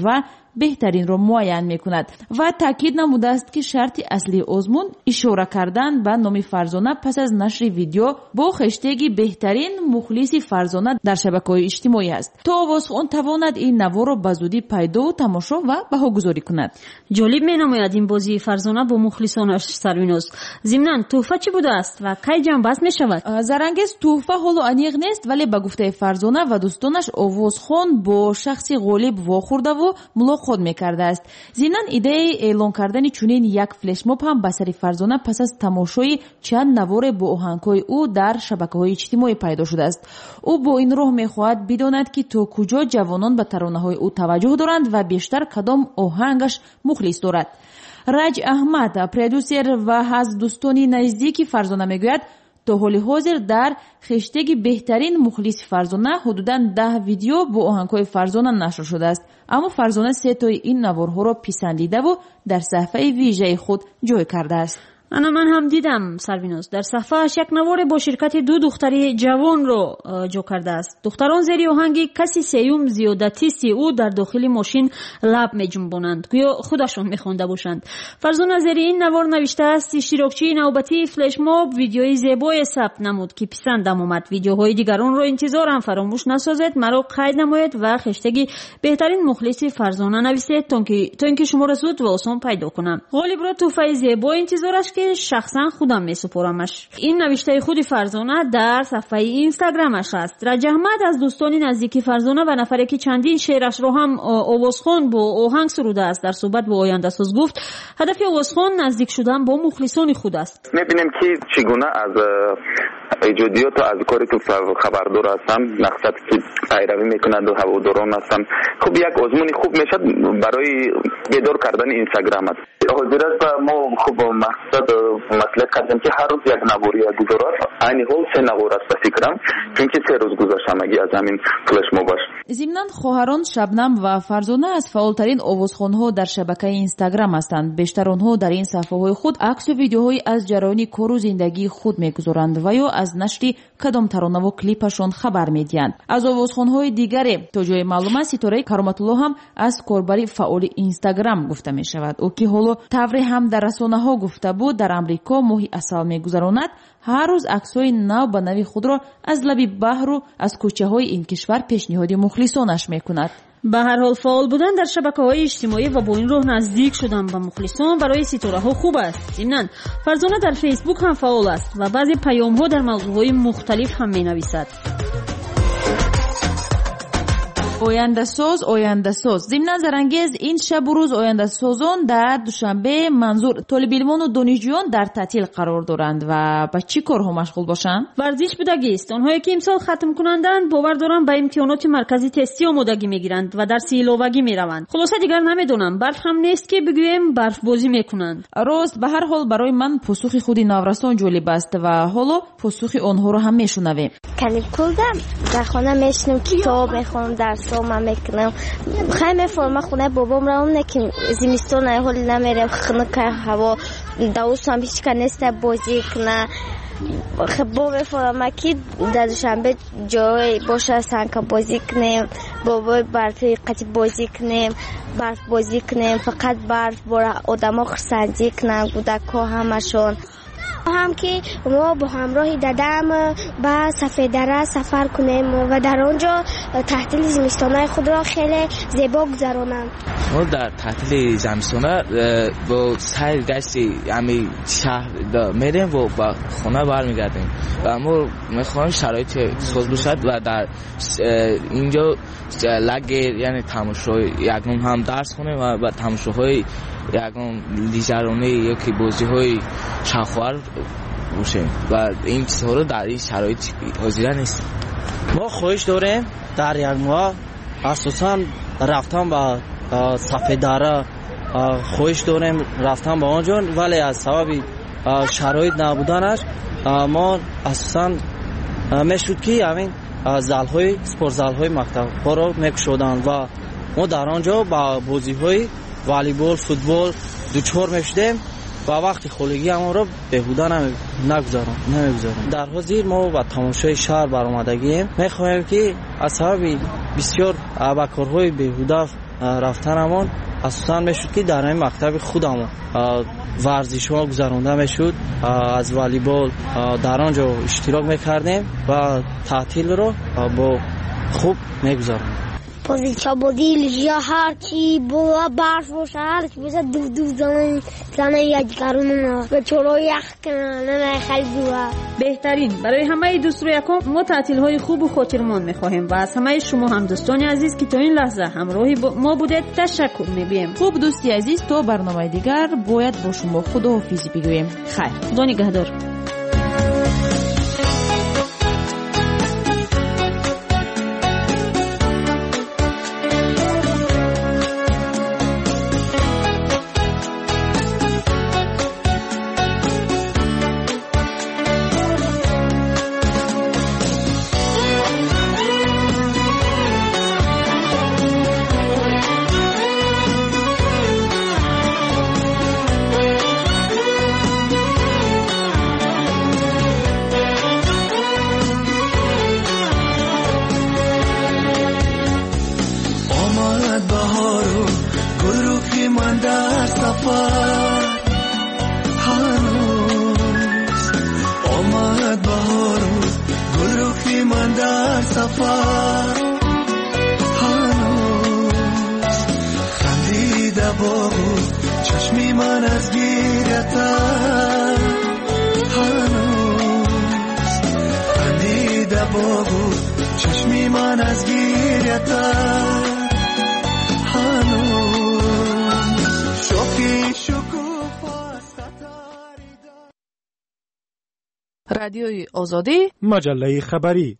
[SPEAKER 10] بهترین را معین میکند و تاکید نموده است که شرط اصلی آزمون اشاره کردن به نام فرزانه پس از نشر ویدیو با هشتگ بهترین مخلص فرزانه در شبکه‌های اجتماعی است تا آوازخوان تواند این نوار را به زودی پیدا و تماشا و بهاگذاری کند.
[SPEAKER 5] جالب مینماید این بازی فرزانه با مخلصانش. سروینوس، ضمناً تحفه چی بوده است و کی جنبست می شود؟
[SPEAKER 10] زرانگیز تحفه حالا انیق نیست، ولی به گفته فرزانه و دوستانش آوازخوان با شخص غالب واخورده و ملاقات میکرده است. ضمناً ایده اعلان کردن چنین یک فلش ماب هم به سر فرزانه پس از تماشای چند نوار با آهنگ‌های او در شبکه‌های اجتماعی پیدا شده است. او با این راه می‌خواهد بداند که تا کجا جوانان به ترانه‌های او توجه دارند و بیشتر کدام آهنگش مخلص دارد. رج احمد، پرودوسر و از دوستانی نزدیک فرزانه میگوید تا حال حاضر در هشتگ بهترین مخلص فرزانه حدوداً ده ویدیو با آهنگ‌های فرزانه نشر شده است، اما فرزانه سه تای این نوارها را پسندیده و در صفحه ویژه خود جای کرده است.
[SPEAKER 5] انا من هم دیدم سروینوس در صفحه‌اش یک نوار با شرکت دو دختری جوان رو جا کرده است. دختران زیر آهنگ کسی سیوم زیادتی سی او در داخل ماشین لب می‌جنبانند گویا خودشون می‌خوانده باشند. فرزانه زیر این نوار نوشته است اشتراکچی نوبتی فلش ماب ویدیوی زیبای ثبت نمود که پسندم آمد. ویدیوهای دیگران رو انتظارم فراموش نسازید، مرا قید نمایید و هشتگ بهترین مخلص فرزانه نویسید تا اینکه شما را زود و آسان پیدا کنم. غالب را توفای زیبا انتظارش که شخصا خودم میسپرمش. این نوشته خود فرزانه در صفحه اینستاگرامش است. رج احمد از دوستان نزدیک فرزانه و نفری که چندین شعرش رو هم آوازخوان با آهنگ سروده است در صحبت با آینده ساز گفت هدف آوازخوان نزدیک شدن با مخلصان خود است.
[SPEAKER 15] میبینیم که چگونه از ایجادیات و از کاری که خبردار هستن مقصد که پیروی میکنند و هواداران هستن. خب یک آزمون خوب میشه برای بیدار کردن اینستاگرام است. حاضرت ما خب مقصد مطلب کردم که هر روز یک نواری گذارد عین حال سه نوار است فکرم چون که سه روز گذشت همگی از همین فلش موبایل.
[SPEAKER 10] ضمناً خواهران شبنم و فرزانه از فعالترین آوازخوان‌ها در شبکه اینستاگرام هستند. بیشتر آنها در این صفحه‌های خود عکس و ویدیوهای از جریان کار و زندگی خود می‌گذارند و یا از نشر کدام ترانه و کلیپشان خبر می‌دهند. از آوازخوان‌های دیگری تا جای معلوم است ستاره کرامت الله هم از کاربری فعال اینستاگرام گفته می‌شود. او که حالا طوری هم در رسانه‌ها گفته بود در امریکا ماهی عسل می‌گذراند، هر روز عکس‌های نو به نوی خود را از لب بحر و از کوچه‌های این کشور پیشنهاد مخلصانش می‌کند.
[SPEAKER 5] به هر حال فعال بودن در شبکه‌های اجتماعی و با این راه نزدیک شدن به مخلصان برای ستاره‌ها خوب است. ضمناً فرزانه در فیسبوک هم فعال است و بعضی پیام‌ها در موضوعهای مختلف هم می‌نویسد.
[SPEAKER 10] آینده ساز آینده ساز ضمن زرانگیز این شب و روز آینده سازان در دوشنبه منظور طالب علمان و دانشجویان در تعطیل قرار دارند و با چی کارها مشغول باشند؟
[SPEAKER 5] ورزش بودگی است. آنهایی که امسال ختم کنندند باور دارند به امتحانات مرکزی تستی آمادگی میگیرند و درس ایلاوگی میروند. خلاصه دیگر نمیدونم برف هم نیست که بگویم برف بازی میکنند.
[SPEAKER 10] راست به هر حال برای من پاسخ خودی نورستان جالب است و حالا پاسخ آنها رو هم میشنویم.
[SPEAKER 23] کلیکودم در خانه میشنم کتاب میخونم درس من میکنم خیلی فرما خونه بابام را اون که زمستون حال نمیرم خنک هوا دوست هم هیچ کنیست بازی کنه خب بابا فرما کی در دوشنبه جای باشه سنگ بازی کنیم بابا برفی قطی بازی کنیم برف بازی کنیم فقط برف برای آدم خرسندی کنن کودک‌ها همشون هم که ما با همراه دادم به سفیدره سفر کنیم و در آنجا تعطیل زمستانه خود را خیلی زیبا گذرانم.
[SPEAKER 16] ما در تعطیل زمستانه با سیر گشتی همین شهر میریم و با خانه برمیگردیم و ما میخوایم شرایط ساز باشد و در اینجا لگ یعنی تماشای یکم هم درس کنیم و با تماشاهای یکم لیزرانه یا که بازی های شخوار باشه و این چیزها رو در این شرایط حاضر نیست.
[SPEAKER 17] ما خواهش داریم در یک ماه اساساً رفتن با سفیداره خواهش داریم رفتن با آنجا ولی از سبب شرایط نبودنش ما اساساً میشود که همین زال‌های سپورت زال‌های مکتب‌ها رو می‌کشودند و ما در آنجا با بازی‌های والیبال فوتبال دوچار می‌شدیم و وقتی خولگی ما رو بهوده نگذارم نمیگذارم. در حاضر ما با تماشای شهر برآمدگیم می‌خواهیم که از سبب بسیار ابکارهای بهوده رفتنمون اساساً میشد که در این مکتب خودمون ورزش ها گذرانده میشد. از والیبال در آنجا اشتراک میکردیم و تعطیل رو با خوب میگذراندیم.
[SPEAKER 23] پوزیچا بودی لجیا هر چی با برف باشه هر چی بزن دو دو زنن زنن یادگارونه به چورو یخ کنن خیلی دوره.
[SPEAKER 5] بهترین برای همه دوست رو یکم ما تعطیل های خوب و خاطرمند میخواهیم و از همه شما هم دوستان عزیز که تا این لحظه همراهی ما بودید تشکر میگویم.
[SPEAKER 10] خوب دوستی عزیز تا برنامه دیگر باید با شما خداحافظی بگویم. خیر، خدا نگهدار.
[SPEAKER 4] چشمی من از گیرتا هنوز خندیده بابو چشمی من از گیرتا هنوز شوکی شکوفا
[SPEAKER 3] رادیوی آزادی
[SPEAKER 2] مجله خبری.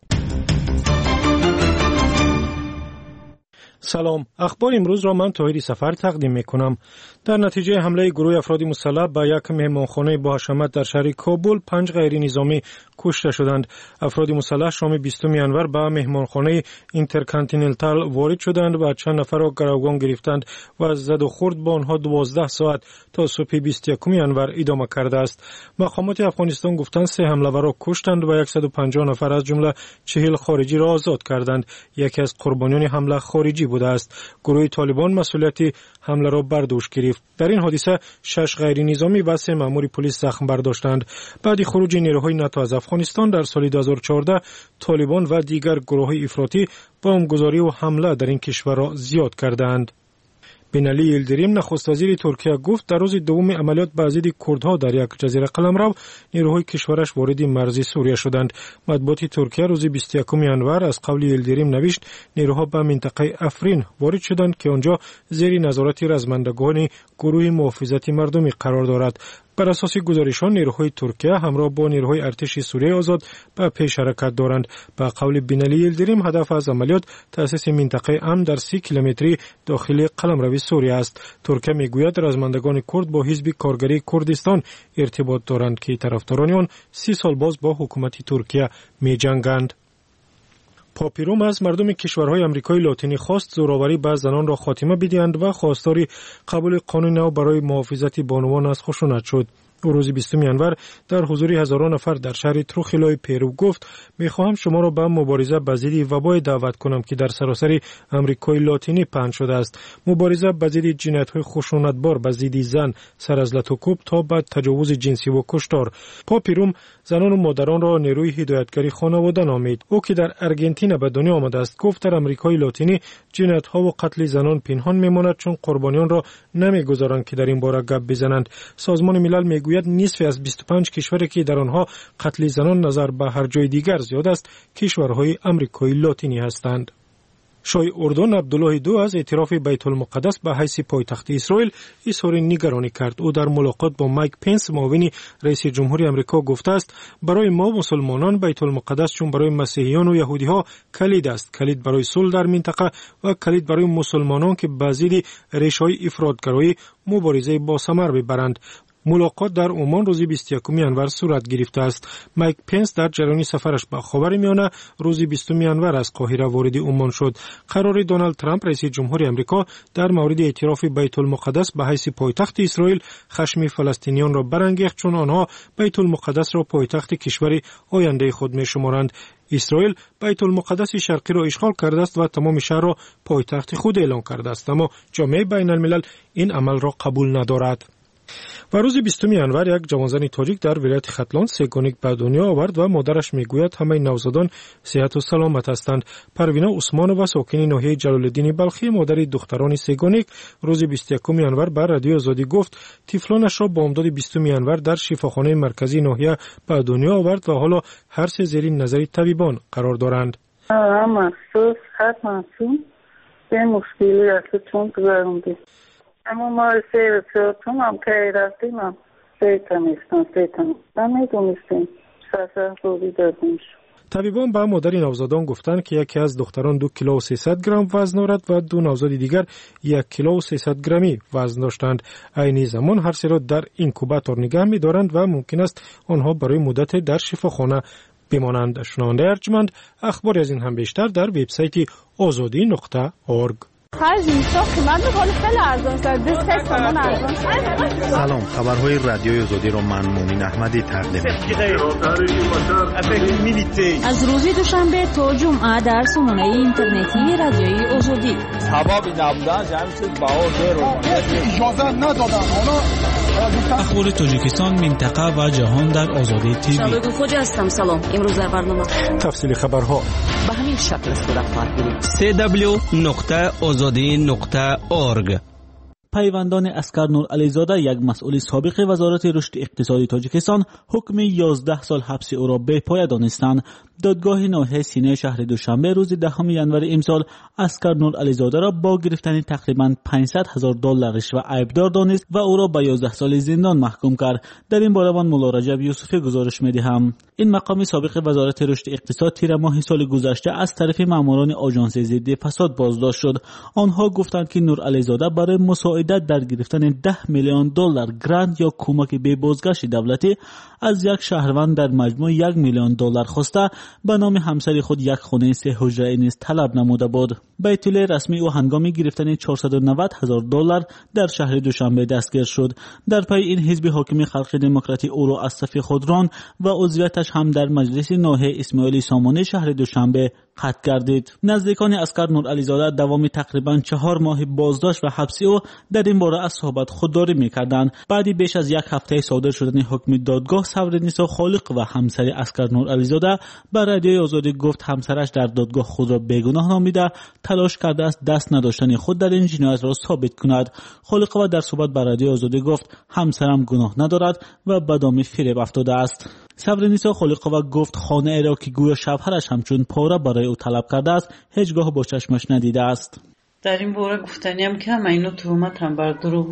[SPEAKER 2] سلام، اخبار امروز را من طاهری سفر تقدیم می کنم. در نتیجه حمله گروه افراد مسلح به یک مهمانخانه با حشمت در شهر کابل پنج غیر نظامی کشته شدند. افراد مسلح شام بیستم ژانویه به مهمانخانه اینترکانتیننتال وارد شدند و چند نفر را گروگان گرفتند و زد و خورد با آنها دوازده ساعت تا صبح بیست و یکم ژانویه ادامه کرده است. مقامات افغانستان گفتند سه حمله‌ور را کشتند و صد و پنجاه نفر از جمله چهل خارجی را آزاد کردند. یکی از قربانیان حمله خارجی بوده است. گروه طالبان مسئولیت حمله را بر دوش گرفت. در این حادثه شش غیر نظامی و سه مأمور پلیس زخم برداشتند. بعد خروج نیروهای ناتو از افغانستان در سال دو هزار و چهارده طالبان و دیگر گروه‌های افراطی بمبگذاری و حمله در این کشور را زیاد کردند. بینالی یلدریم نخست وزیر ترکیه گفت در روز دوم عملیات به ضد کردها در یک جزیره قلمرو نیروهای کشورش وارد مرز سوریه شدند. مطبوعات ترکیه روز بیست و یکم ژانویه از قول یلدریم نوشت نیروها به منطقه افرین وارد شدند که آنجا زیر نظارت رزمندگان گروه محافظت مردمی قرار دارد. بر اساس گزارشان نیروهای ترکیه همراه با نیروهای ارتش سوریه آزاد به پیش حرکت دارند. به قول بینالی یلدریم هدف از عملیات تأسیس منطقه امن در سی کیلومتری داخل قلمرو سوریه است. ترکیه میگوید رزمندگان کرد با حزب کارگری کردستان ارتباط دارند که طرفداران آن سی سال باز با حکومت ترکیه می‌جنگند. پاپی روم از مردم کشورهای آمریکای لاتینی خواست زوراوری به زنان را خاتمه بدهند و خواستار قبول قانون نو برای محافظت بانوان از خشونت شد. او روز بیستم ژانویه در حضور هزاران نفر در شهر تروخیلای پرو گفت میخواهم شما را به مبارزه به ضد وبای دعوت کنم که در سراسر آمریکای لاتینی پهن شده است. مبارزه به ضد جنایت‌های خشونتبار به ضد زن سر از لطوکوب تا به تجاوز جنسی و کشتار. پاپی روم زنان و مادران را نیروی هدایتگری خانواده نامید. او که در آرژانتین به دنیا آمده است گفت در آمریکای لاتینی جنایت‌ها و قتل زنان پنهان میماند چون قربانیان را نمیگذارند که در این باره گپ بزنند. سازمان ملل میگوید نصف از بیست و پنج کشوری که در آنها قتل زنان نظر به هر جای دیگر زیاد است کشورهای آمریکای لاتینی هستند. شاه اردن عبدالله دو از اعتراف بیت المقدس به حیث پایتخت اسرائیل اظهار نگرانی کرد. او در ملاقات با مایک پنس معاون رئیس جمهور آمریکا گفته است برای ما مسلمانان بیت المقدس چون برای مسیحیان و یهودی ها کلید است، کلید برای صلح در منطقه و کلید برای مسلمانان که به ضد ریشه‌های افراطگرایی مبارزه با ثمر ببرند. ملاقات در عمان روز بیست و یکم انور صورت گرفته است. مایک پنس در جریان سفرش به خاورمیانه روز بیستم انور از قاهره وارد عمان شد. قرار دونالد ترامپ رئیس جمهور آمریکا در مورد اعتراف بیت المقدس به حیث پایتخت اسرائیل خشم فلسطینیان را برانگیخت، چون آنها بیت المقدس را پایتخت کشور آینده خود می‌شمارند. اسرائیل بیت المقدس شرقی را اشغال کرده است و تمام شهر را پایتخت خود اعلام کرده است، اما جامعه بین الملل این عمل را قبول ندارد. و روز بیستم انور یک جوانزن تاجیک در ولایت ختلان سه‌گانگی به دنیا آورد و مادرش میگوید همه نوزادان صحت و سلامت هستند. پروینه عثمانова ساکن ناحیه جلال الدین بلخی مادر دختران سه‌گانگی روز بیست و یکم انور بر رادیو آزادی گفت طفلانش را با امداد بیستم انور در شفاخانه مرکزی ناحیه به دنیا آورد و حالا هر سه زیر نظر طبیبان قرار دارند.
[SPEAKER 18] هم افسوس خط معصوم به مشکلی است چون گذروندیم. اما ما سیر سرطون هم که رفتیم هم سیتمیستم سیتمیستم میدونستیم سرسر خوبی دادیم.
[SPEAKER 2] طبیبان به مادر نوزادان گفتند که یکی از دختران دو کیلو و سیصد گرم وزن دارد و دو نوزاد دیگر یک کیلو و سیصد گرمی وزن داشتند. عین زمان هر سه را در اینکوباتور نگه می‌دارند و ممکن است آنها برای مدت در شفاخانه بمانند. شنونده ارجمند، اخباری از این هم بیشتر در وبسایت آزادی نقطه اورگ.
[SPEAKER 19] خرج نیستا قیمت می‌کنه خیلی ارزان شد. دست سامان ارزان شد.
[SPEAKER 20] سلام، خبرهای رادیوی آزادی را من مومن احمدی تقدیم می‌کنم.
[SPEAKER 5] از روز دوشنبه تا جمعه در سامانه اینترنتی رادیوی آزادی.
[SPEAKER 22] سبب نبودن جمع شد باور رو اجازه ندادن.
[SPEAKER 25] اخبار تاجیکستان، منطقه و جهان در آزادی تیوی.
[SPEAKER 5] شبکه خوج هستم. سلام. امروز در برنامه
[SPEAKER 2] تفصیل خبرها
[SPEAKER 22] به همین شکل صورت خواهد گرفت. سه دبلیو نقطه آزادی نقطه اورگ.
[SPEAKER 7] پیوندان اسکر نور علیزاده، یک مسئول سابق وزارت رشد اقتصادی تاجیکستان، حکم یازده سال حبس او را به پایه دانستند. دادگاه ناحیه سینه شهر دوشنبه روز دهم ژانویه امسال اسکر نور علیزاده را با گرفتن تقریباً پانصد هزار دلار رشوه عیبدار دانست و او را به یازده سال زندان محکوم کرد. در این باره من مولا رجب یوسفی گزارش می‌دهم. این مقام سابق وزارت رشد اقتصاد تیر ماه سال گذشته از طرف ماموران آژانس ضد فساد بازداشت شد. آنها گفتند که نور علیزاده برای مساعدت در گرفتن ده میلیون دلار گرانت یا کمک به بازگشت دولتی از یک شهروند در مجموع یک میلیون دلار خواسته به نام همسر خود یک خانه سه حجره نیز طلب نموده بود. بیت المال رسمی او هنگام گرفتن چهارصد و نود هزار دلار در شهر دوشنبه دستگیر شد. در پی این حزب حاکم خلق دموکراتی او را از صف خود راند و عضویتش هم در مجلس ناحیه اسماعیل سامانی شهر دوشنبه قطع گردید. نزدیکان اسکر نور علیزاده دوام تقریبا چهار ماه بازداشت و حبس او در این باره از صحبت خودداری می‌کردند. بعدی بیش از یک هفته صادر شدن حکم دادگاه، صبرنیسا خالق و همسر اسکر نور علیزاده بر رادیوی آزادی گفت همسرش در دادگاه خود را بیگناه نامیده تلاش کرده است دست نداشتن خود در این جنایت را ثابت کند. خالقова در صحبت بر رادیوی آزادی گفت همسرم گناه ندارد و بدامی فریب افتاده است. صبرنیسا خالقова گفت خانه ای را که گویا شوهرش همچون پاره برای او طلب کرده است هیچگاه با چشمش ندیده است.
[SPEAKER 26] در این باره گفتنیم که همه اینو تهمت هم بر دروغ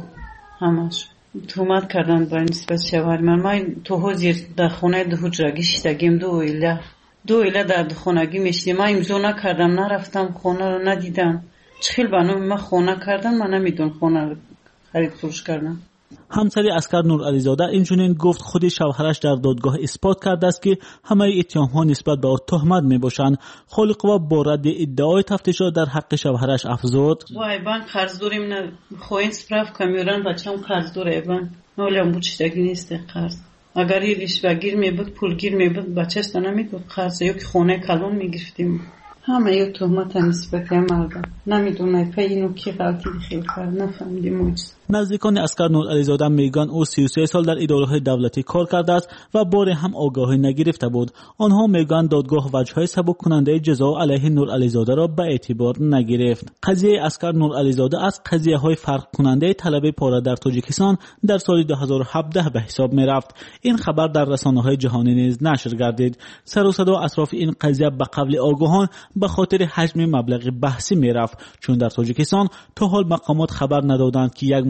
[SPEAKER 26] همش تهمت کردن با نسبت شوهر من. من تو زیر در خانه دو حجرگی شدگیم دو ایله دو ایله در خانگی میشتیم. من امضا نکردم، نرفتم خانه رو ندیدم. چخیل بنام من خانه کردن، من نمیدون خانه رو خرید فروش کردم.
[SPEAKER 7] همسر اسکر نور علیزاده اینچنین گفت خود شوهرش در دادگاه اثبات کرده است که همه اتهام‌ها نسبت به او تهمت میباشند. خالقова با رد ادعای تفتیشات در حق شوهرش افزود:
[SPEAKER 26] وای بان قرض داریم نه خوین سپراف کمیران بچه‌م قرض داره بان نولم بوچتگی نیست قرض. اگر یه رشوه‌گیر میبود پولگیر میبود بچه‌ش نمیداد قرض یا که خونه کلون میگرفتیم. همه یه تهمت نسبت مردم نمیدونه پی اینو کی غلطی خیلی کرد نفهمیدیم موج.
[SPEAKER 7] نزدیکان اسکر نور علیزاده میگن او سی و سه سال در اداره‌های دولتی کار کرده است و بار هم آگاهی نگرفته بود. آنها میگن دادگاه وجه‌های سبک کننده جزا علیه نور علیزاده را به اعتبار نگرفت. قضیه اسکر نور علیزاده از قضیه‌های فرق کننده طلب پاره در تاجیکستان در سال دو هزار و هفده به حساب میرفت. این خبر در رسانه‌های جهانی نیز نشر گردید. سر و صدا اطراف این قضیه به قول آگاهان به خاطر حجم مبلغ بحثی میرفت، چون در تاجیکستان تا حال مقامات خبر ندادند که یک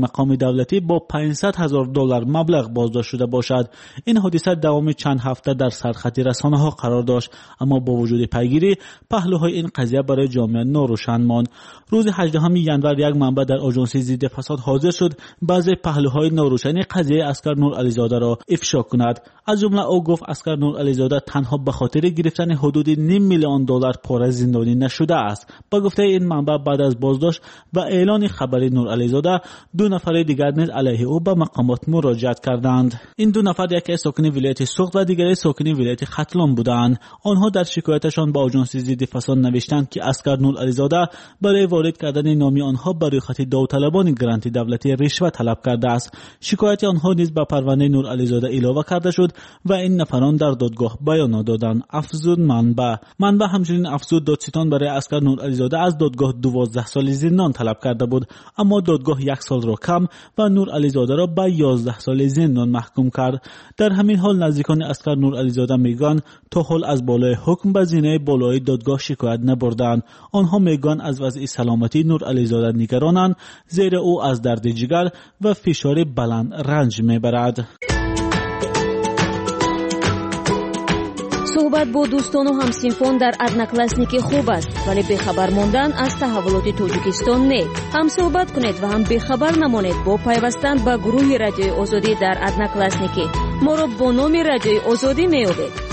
[SPEAKER 7] مقام دولتی با پانصد هزار دلار مبلغ بازداشت شده باشد. این حادثه دوام چند هفته در سرخط رسانه‌ها قرار داشت، اما با وجود پیگیری پهلوهای این قضیه برای جامعه ناروشن ماند. روز هجدهم ژانویه یک منبع در آژانس ضد فساد حاضر شد بعضی پهلوهای ناروشن قضیه اسکر نورعلیزاده را افشا کند. از جمله او گفت اسکر نورعلیزاده تنها به خاطر گرفتن حدود نیم میلیون دلار پاره زندانی نشده است. با گفته این منبع بعد از بازداشت و اعلان خبر نورعلیزاده دو نفر دیگر نیز علیه او به مقامات مراجعت کردند. این دو نفر یکی ساکن ولایت سوخت و دیگری ساکن ولایت ختلان بودند. آنها در شکایتشان به آژانس ضد فساد نوشتند که اسکر نورعلیزاده برای وارد کردن نام آنها برای خط داوطلبان گرانت دولتی رشوه طلب کرده است. شکایت آنها نیز به پرونده نورعلیزاده علاوه کرده شد و این نفران در دادگاه بیان دادند. افزود منبع منبع همچنین افزود دادستان برای اسکر نورعلیزاده از دادگاه دوازده سال زندان طلب کرده بود، اما دادگاه یک سال را کم و نورعلیزاده را به یازده سال زندان محکوم کرد. در همین حال نزدیکان اسکر نورعلیزاده میگن تا حال از بالای حکم به زینه بالای دادگاه شکایت نبردند. آنها میگن از وضع سلامتی نورعلیزاده نگرانند، زیرا او از درد جگر و فشار بلند رنج میبرد.
[SPEAKER 5] صحبت با دوستان و همسینفون در одноклассники خوب است، ولی بخبر ماندن از تحولات تاجیکستان نه. هم صحبت کنید و هم بخبر نمانید با پیوستن به گروه رادیوی آزادی در одноклассники. ما را با نام رادیوی آزادی میابید.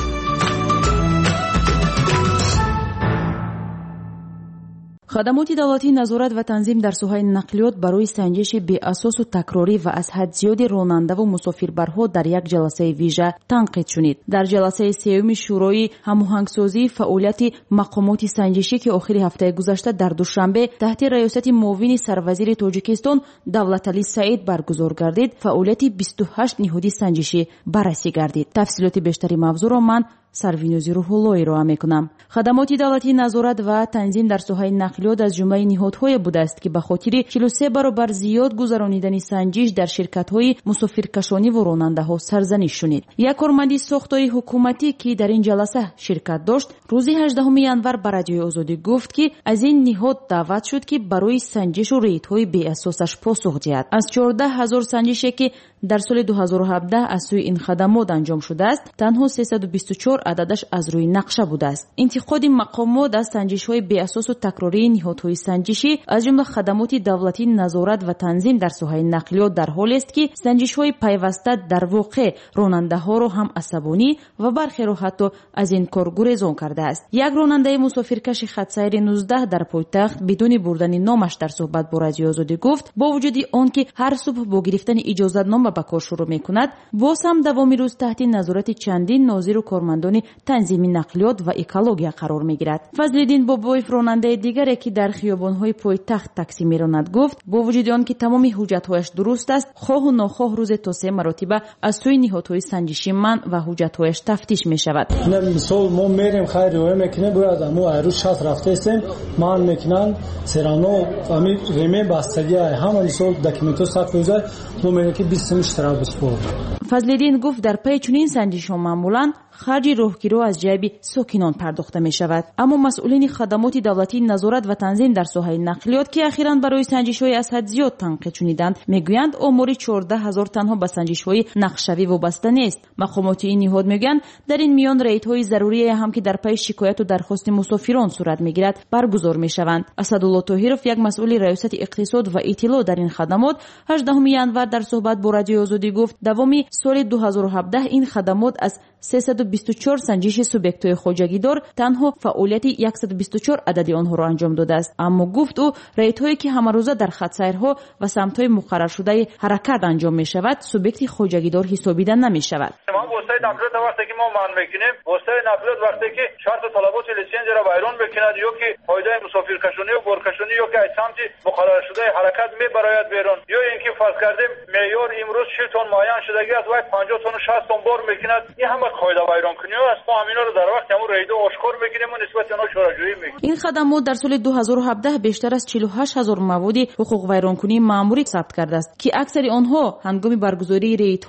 [SPEAKER 10] خدمات دولتی نظارت و تنظیم در سوهای نقلیات برای سنجش بی اساس و تکراری و از حد زیاد راننده و مسافربرها در یک جلسه ویژه تنقید شد. در جلسه سوم شورای هماهنگسازی فعالیت مقامات سنجشی که آخر هفته گذشته در دوشنبه تحت ریاست معاون سروزیر تاجیکستان دولتعلی سعید برگزار گردید، فعالیت بیست و هشت نهاد سنجشی بررسی گردید. تفصیلات بیشتری موضوع را من سروینوزی روح‌اللهی را میکنم. خدمات دولتی نظارت و تنظیم در سوهای نقلیات از جمله نهادهای بوده است که به خاطر چهل و سه برابر زیاد گذرانیدن سنجش در شرکت‌های مسافرکشانی و راننده‌ها سرزنش شد. یک کارمند ساختاری حکومتی که در این جلسه شرکت داشت روز هجدهم ژانویه به رادیوی آزادی گفت که از این نهاد دعوت شد که برای سنجش و ریت‌های بی اساسش پاسخ دهد. از چهارده هزار سنجشی که در سال دو هزار و هفده از سوی این خدمات انجام شده است، تنها سیصد و بیست و چهار عددش از روی نقشه بوده است. انتقاد مقامات از سنجش‌های بی اساس و تکراری نهادهای سنجشی از جمله خدمات دولتی نظارت و تنظیم در سوهای نقلیات در حالی است که سنجش‌های پیوسته در واقع راننده‌ها را هم عصبانی و برخی را حتی از این کار گریزان کرده است. یک راننده مسافرکش خط سیر نوزده در پایتخت بدون بردن نامش در صحبت با رادیوی آزادی گفت با وجود آنکه هر صبح با گرفتن اجازه‌نامه به کار شروع می‌کند، باز هم دوام روز تحت نظارت چندین ناظر و کارمندان تنظیم نقلیات و اکولوژی قرار می‌گیرد. فضل‌الدین بابایف راننده دیگری که در خیابان‌های پایتخت تاکسی می‌راند گفت با وجود آنکه تمام حجت‌هایش درست است، خواه و ناخواه روز تا سه مرتبه از سوی نهادهای سنجشی من و حجت‌هایش تفتیش می‌شود.
[SPEAKER 6] مثال ما میریم خیر روی میکنه باید امو ایروز شات رفته استیم من میکنن سرانو امی ریمه بستگی همه مثال دکمنتو صف روزه ما میگه که بیست اشتراک بسپرد.
[SPEAKER 10] فضل‌الدین گفت در پی چنین سنجش‌ها معمولاً خرج راهگیری از جیب ساکنان پرداخته می شود، اما مسئولین خدمات دولتی نظارت و تنظیم در سوهای نقلیات که اخیراً برای سنجش‌های از حد زیاد تنقید شدند میگویند آمار چهارده هزار تنها به سنجش‌های نقشه‌ای وابسته نیست. مقامات این نهاد میگن در این میان ریت‌های ضروری هم که در پی شکایت و درخواست مسافران صورت میگیرد برگزار میشوند. اسدالله طاهرов یک مسئول ریاست اقتصاد و اطلاع در این خدمات هجدهم ژانویه در صحبت با رادیوی آزادی گفت دوامی سال دو هزار و هفده این خدمات از سیصد و بیست و چهار سنجش سوبیکت‌های خواجگیدار تنها فعالیت صد و بیست و چهار عددی آنها را انجام داده است، اما گفت او ریت‌هایی که همه روزه در خط سیرها و سمت‌های مقرر شده حرکت انجام می‌شود سوبیکت خواجگیدار حسابیده نمی‌شود.
[SPEAKER 8] ما واسطه نقلیات وقتی که ما من می‌کنیم واسطه نقلیات وقتی که شرط طلبات لیسنس را بیرون بکند یا که فایده مسافرکشانی و برکشانی یا که از سمت مقرر شده حرکت می‌براید بیرون یا اینکه فرض کردیم معیار امروز چهل تن معین شدگی از وقت پنجاه تن و شصت تن بار می‌کند این همه قاعده بیرون کنیم است ما همینا رو در وقت همون ریده آشکار می‌گیریم و نسبت آنها شورایجویی می‌کنیم.
[SPEAKER 10] این خدمات در سال دو هزار و هفده بیشتر از چهل و هشت هزار مواد حقوق ویرانکنی مأموری ثبت کرده است که اکثر آنها هنگام برگزاری ریدها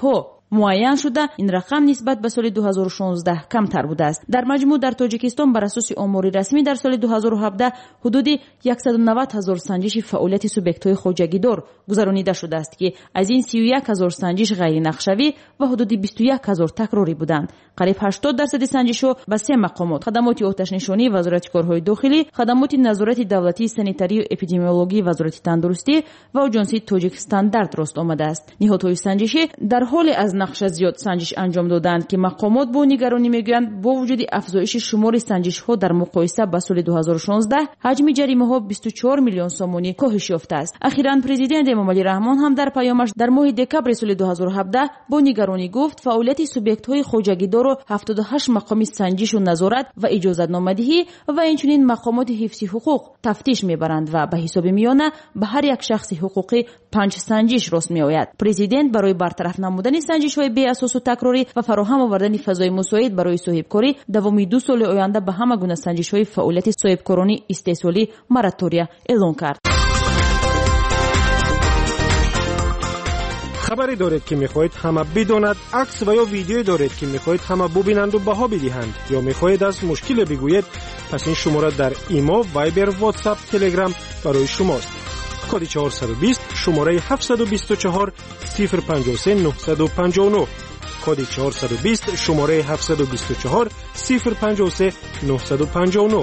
[SPEAKER 10] معین شده این رقم نسبت به سال دو هزار و شانزده کمتر بوده است. در مجموع در تاجیکستان بر اساس آمار رسمی در سال دو هزار و هفده حدود صد و نود هزار سنجش فعالیت سوبیکت‌های خواجگیدار گذرانیده شده است که از این سی و یک هزار سنجش غیر نقشوی و حدود بیست و یک هزار تکراری بودند. قریب هشتاد درصد سنجش‌ها به سه مقامات: خدمات آتش نشانی وزارت کارهای داخلی، خدمات نظارت دولتی سانیتاری و اپیدمیولوژی وزارت تندرستی و آژانس تاجیک استاندارد راست آمده است. نهادهای سنجشی در حال از نقش زیاد سنجش انجام دادند که مقامات با نگرانی میگویند با وجود افزایش شمار سنجش‌ها در مقایسه با سال دو هزار و شانزده حجم جریمه‌ها بیست و چهار میلیون سومانی کاهش یافته است. اخیراً پرزیدنت امامعلی رحمان هم در پیامش در ماه دکبر سال دو هزار و هفده با نگرانی گفت فعالیت سوبیکت‌های خواجگیدار را هفتاد و هشت مقام سنجش و نظارت و اجازتنامه‌دهی و اینچنین مقامات حفظی حقوق تفتیش میبرند و به حساب میانه به هر یک شخص حقوقی پنج سنجش راست میآید. پرزیدنت برای برطرف نمودن سنجش‌های بی اساس و تکراری و فراهم آوردن فضای مساعد برای صاحبکاری دوام دو سال آینده به همه گونه سنجش‌های فعالیت صاحبکارانی استحصالی مراتوریا اعلام کرد.
[SPEAKER 2] خبری دارید که میخواهید همه بداند، عکس و یا ویدیویی دارید که میخواهید همه ببینند و بها بدهند، یا میخواهید از مشکل بگویید، پس این شماره در ایمو، وایبر، واتساپ، تلگرام برای شماست. کد چهارصد و بیست شماره هفتصد و بیست و چهار صفر پنجاه و سه نهصد و پنجاه و نه. کد چهارصد و بیست شماره هفتصد و بیست و چهار صفر پنجاه و سه نهصد و پنجاه و نه.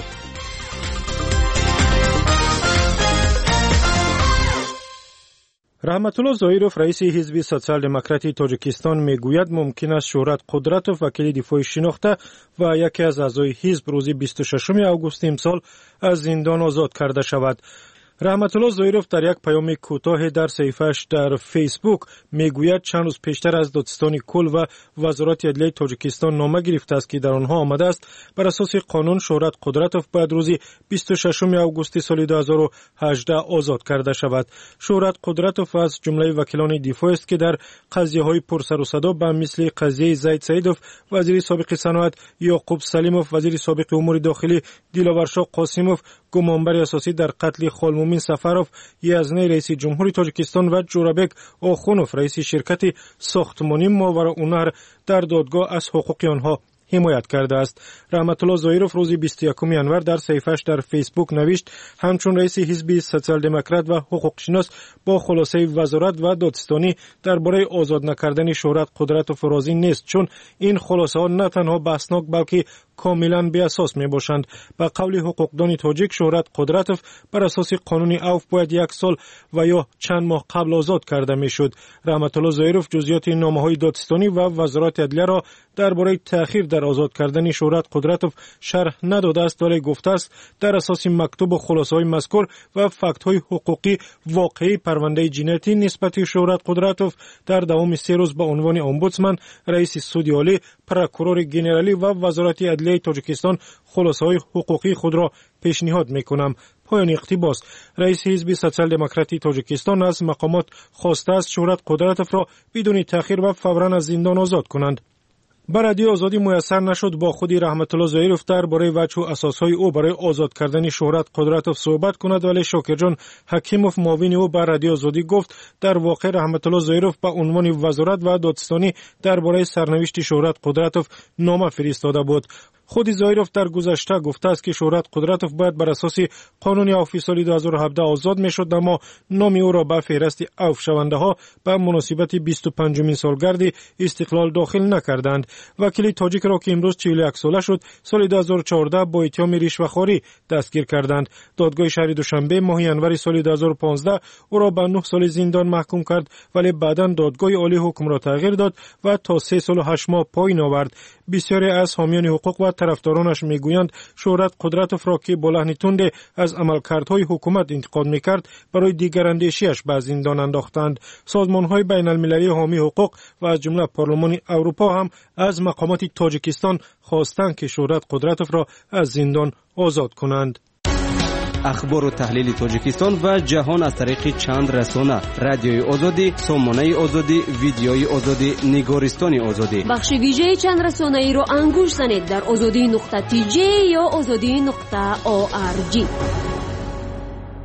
[SPEAKER 2] رحمت الله ظاهیروف رئیس حزب سوسیال دموکراتی تاجیکستان میگوید ممکن است شهرت قدرتوف وکیل دفاع شناخته و یکی از اعضای حزب روز بیست و ششم آگوست امسال از زندان آزاد کرده شود. رحمت الله ظاهیروف در یک پیام کوتاه در صفحه‌اش در فیسبوک میگوید چند روز پیشتر از دادستان کل و وزارت عدلیه تاجیکستان نامه گرفته است که در آنها آمده است بر اساس قانون شهرت قدرتوف باید روز بیست و ششم آگوست سال دو هزار و هجده آزاد کرده شود. شهرت قدرتوف از جمله وکیلان دفاع است که در قضیه‌های پرسر و صدا به مثل قضیه زید سعیدوف وزیر سابق صنعت، یعقوب سلیموف وزیر سابق امور داخلی، دیلاورشاه قاسموف گمانبر اساسی در قتل خالمومین سفروف، یزنی رئیس جمهوری تاجیکستان و جورابک آخونوف رئیس شرکت ساختمانی ماوراءالنهر در دادگاه از حقوق آنها حمایت کرده است. رحمت الله ظاهیروف روز بیست و یکم ژانویه در صفحه‌اش در فیسبوک نوشت همچون رئیس حزب سوسیال دموکرات و حقوق شناس با خلاصه وزارت و دادستانی درباره آزاد نکردن شهرت قدرتوف راضی نیست، چون این خلاصه ها نه تنها بحثناک بلکه کاملا بی اساس می باشند. به قول حقوقدان تاجیک شهرت قدرتوف بر اساس قانون اوف باید یک سال و یا چند ماه قبل آزاد کرده می شد. رحمت الله ظاهیروف جزئیات نامه های دادستانی و وزارت عدلیه را درباره تأخیر در آزاد کردن شهرت قدرتوف شرح نداده است، ولی گفته است در اساس مکتوب و خلاصه های مذکور و فکت های حقوقی واقعی پرونده جنایتی نسبت شهرت قدرتوف در دوام سه روز به عنوان امبودسمن، رئیس سود عالی، پروکورور ژنرالی و وزارت عدلیه تاجیکستان خلاصه های حقوقی خود را پیشنهاد میکنم. پایان اقتباس. رئیس حزب سوسیال دموکراتی تاجیکستان از مقامات خواسته است شهرت قدرتوف را بدون تأخیر و فوراً از زندان آزاد کنند. بر رادیو آزادی میسر نشد با خودی رحمت الله ظاهیروف درباره وجه و اساسهای او برای آزاد کردن شهرت قدرتوف صحبت کند، ولی شاکرجان حکیموف معاون او بر رادیو آزادی گفت در واقع رحمت الله ظاهیروف به عنوان وزارت و دادستانی درباره سرنوشت شهرت قدرتوف نامه فرستاده بود. خود ظاهیروف در گذشته گفته است که شهرت قدرتوف باید بر اساس قانون اوف سال دو هزار و هفده آزاد میشد، اما نام او را به فهرست اوف شونده ها به مناسبت بیست و پنجمین سالگرد استقلال داخل نکردند. وکیل تاجیک را که امروز چهل و یک ساله شد سال دو هزار و چهارده با اتهام رشوه‌خواری دستگیر کردند. دادگاه شهر دوشنبه ماه ژانویه سال دو هزار و پانزده او را به نه سال زندان محکوم کرد، ولی بعداً دادگاه عالی حکم را تغییر داد و تا سه سال و هشت ماه پایین آورد. بسیاری از حامیان حقوق و طرفدارانش میگویند شهرت قدرتوف را که با لحن تند از عملکردهای حکومت انتقاد میکرد برای دیگر اندیشیش به زندان انداختند. سازمانهای بین المللی حامی حقوق و از جمله پارلمان اروپا هم از مقامات تاجیکستان خواستند که شهرت قدرتوف را از زندان آزاد کنند.
[SPEAKER 22] اخبار و تحلیل تاجیکستان و جهان از طریق چند رسانه: رادیوی آزادی، سامانه آزادی، ویدیوی آزادی، نگارستان آزادی.
[SPEAKER 5] بخش ویژه چند رسانه ای را انگوش زنید در آزادی نقطه تی جی یا آزادی نقطه او آر جی.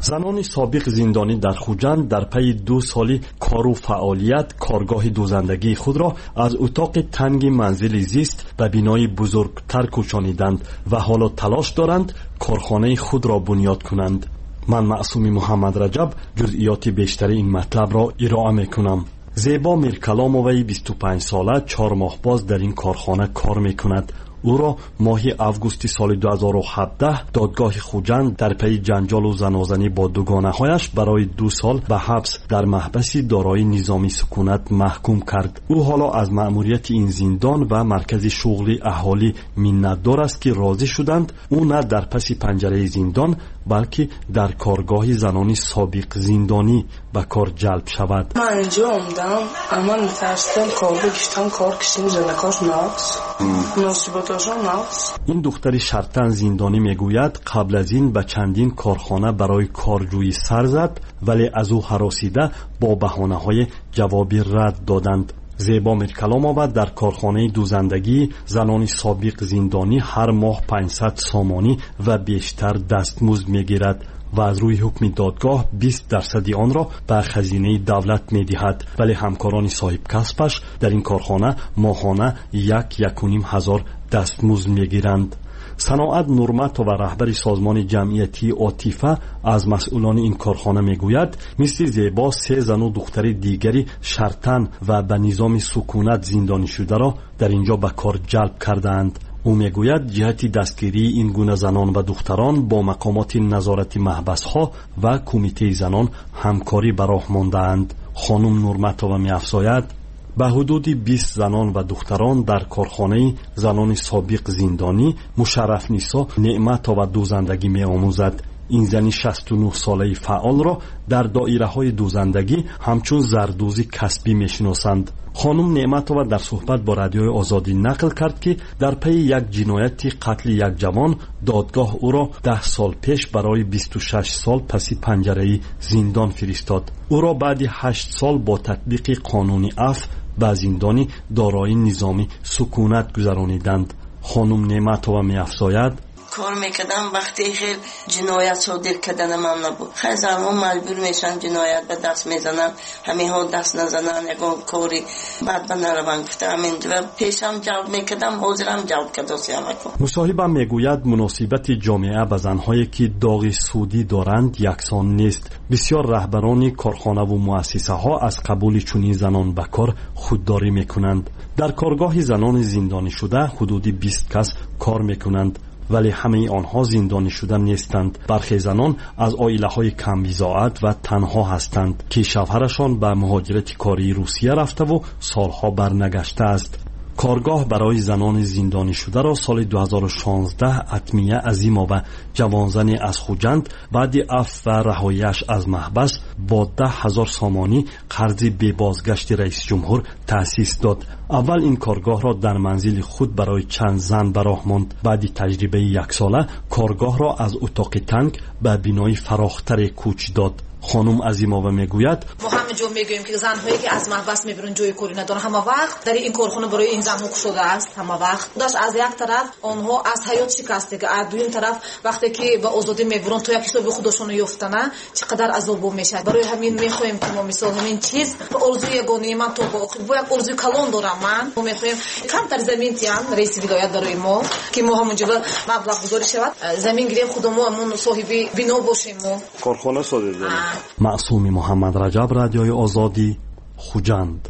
[SPEAKER 14] زنان سابق زندانی در خوجند در پی دو سال کار و فعالیت کارگاه دوزندگی خود را از اتاق تنگ منزل زیست به بینای بزرگتر کوچانیدند و حالا تلاش دارند کارخانه خود را بنیاد کنند. من معصوم محمد رجب جزئیات بیشتری این مطلب را ارائه میکنم. زیبا میرکلاموی بیست و پنج ساله چهار ماه باز در این کارخانه کار میکند. او را ماه آگوست سال دو هزار و هفده دادگاه خوجند در پی جنجال و زنازنی با دوگانه هایش برای دو سال به حبس در محبسی دارای نظامی سکونت محکوم کرد. او حالا از مأموریت این زندان و مرکز شغلی اهالی منتدار است که راضی شدند او نه در پس پنجره زندان بلکه در کارگاه زنان سابق زندانی به کار جلب شود.
[SPEAKER 9] من اینجا اومدم اما میترسیدم کار بکشتم کار کشیم زندگاش نقص مناسبتاشم نقص.
[SPEAKER 14] این دختر شرطن زندانی میگوید قبل از این به چندین کارخانه برای کارجویی سر زد ولی از او هراسیده با بهانه های جوابی رد دادند. زیبا میرکلامووا در کارخانه دوزندگی زنان سابق زندانی هر ماه پانصد سامانی و بیشتر دستمزد میگیرد و از روی حکم دادگاه بیست درصد آن را به خزینه دولت میدهد، ولی همکاران صاحب کسبش در این کارخانه ماهانه یک یک و نیم هزار دستمزد میگیرند. صناعت نورمت و رهبر سازمان جمعیتی عاطفه از مسئولان این کارخانه میگوید مثل زیبا سه زن و دختر دیگری شرطن و به نظام سکونت زندانی شده را در اینجا به کار جلب کردند. او میگوید جهت دستگیری این گونه زنان و دختران با مقامات نظارت محبس ها و کمیته زنان همکاری به راه مانده‌اند. خانم نورمتова می‌افزاید به حدود بیست زنان و دختران در کارخانه زنان سابق زندانی مشرف نیسا نعمت و دوزندگی می آموزد. این زنی شصت و نه ساله فعال را در دایره های دوزندگی همچون زردوزی کسبی می شناسند. خانم نعمتова در صحبت با رادیوی آزادی نقل کرد که در پی یک جنایت قتل یک جوان دادگاه او را ده سال پیش برای بیست و شش سال پس پنجره زندان فرستاد. او را بعد هشت سال با تطبیق قانون عفو به زندانی دارای نظامی سکونت گذرانیدند. خانم نعمتова می‌افزاید
[SPEAKER 9] کار میکردم وقتی خیلی جنایت صادر کردن من نبود. خیلی زنان مجبور میشن جنایت به دست میزنن، همه ها دست نزنن، یکم کاری بعد به نروان گفته همین و پیشم جلب میکردم حاضرم جلب کردم.
[SPEAKER 14] مصاحبه میگوید مناسبت جامعه به زنهایی که داغ سودی دارند یکسان نیست. بسیار رهبران کارخانه و مؤسسه ها از قبول چنین زنان به کار خودداری میکنند. در کارگاه زنان زندانی شده حدود بیست کس کار میکنند، ولی همه آنها زندانی شده نیستند. برخی زنان از عائله‌های کم بضاعت و تنها هستند که شوهرشان به مهاجرت کاری روسیه رفته و سالها برنگشته است. کارگاه برای زنان زندانی شده را سال دو هزار و شانزده اتمیه عظیم‌آوا جوانزنی از خوجند بعد عفو و رهایی‌اش از محبس با ده هزار سامانی قرض بی بازگشت رئیس جمهور تأسیس داد. اول این کارگاه را در منزل خود برای چند زن به راه ماند. بعد تجربه یک ساله کارگاه را از اتاق تنگ به بینای فراختر کوچ داد. خانم عظیم‌آوا میگوید
[SPEAKER 11] ما همه جا میگوییم که زن‌هایی که از محبس میبرن جای کاری ندارن، همه وقت در این کارخانه برای این زن‌ها کشوده است. همه وقت داشت از یک طرف آنها از حیات شکسته، از دویم طرف وقتی که به آزادی میبرن تو یک حساب خودشون یافتن چقدر عذاب میشه. برای همین میخوایم که ما مثلا همین چیز ارزوی یگانه من تو با یک ارزوی کلان دارم من ما میخوایم کمتر زمین تیان رئیس ولایت برای ما که ما همونجا مبلغ گذاری شود زمین گیری خودمون صاحب بنا باشیم. ما
[SPEAKER 14] کارخانه ساده معصوم محمد رجب رادیوی آزادی خوجند.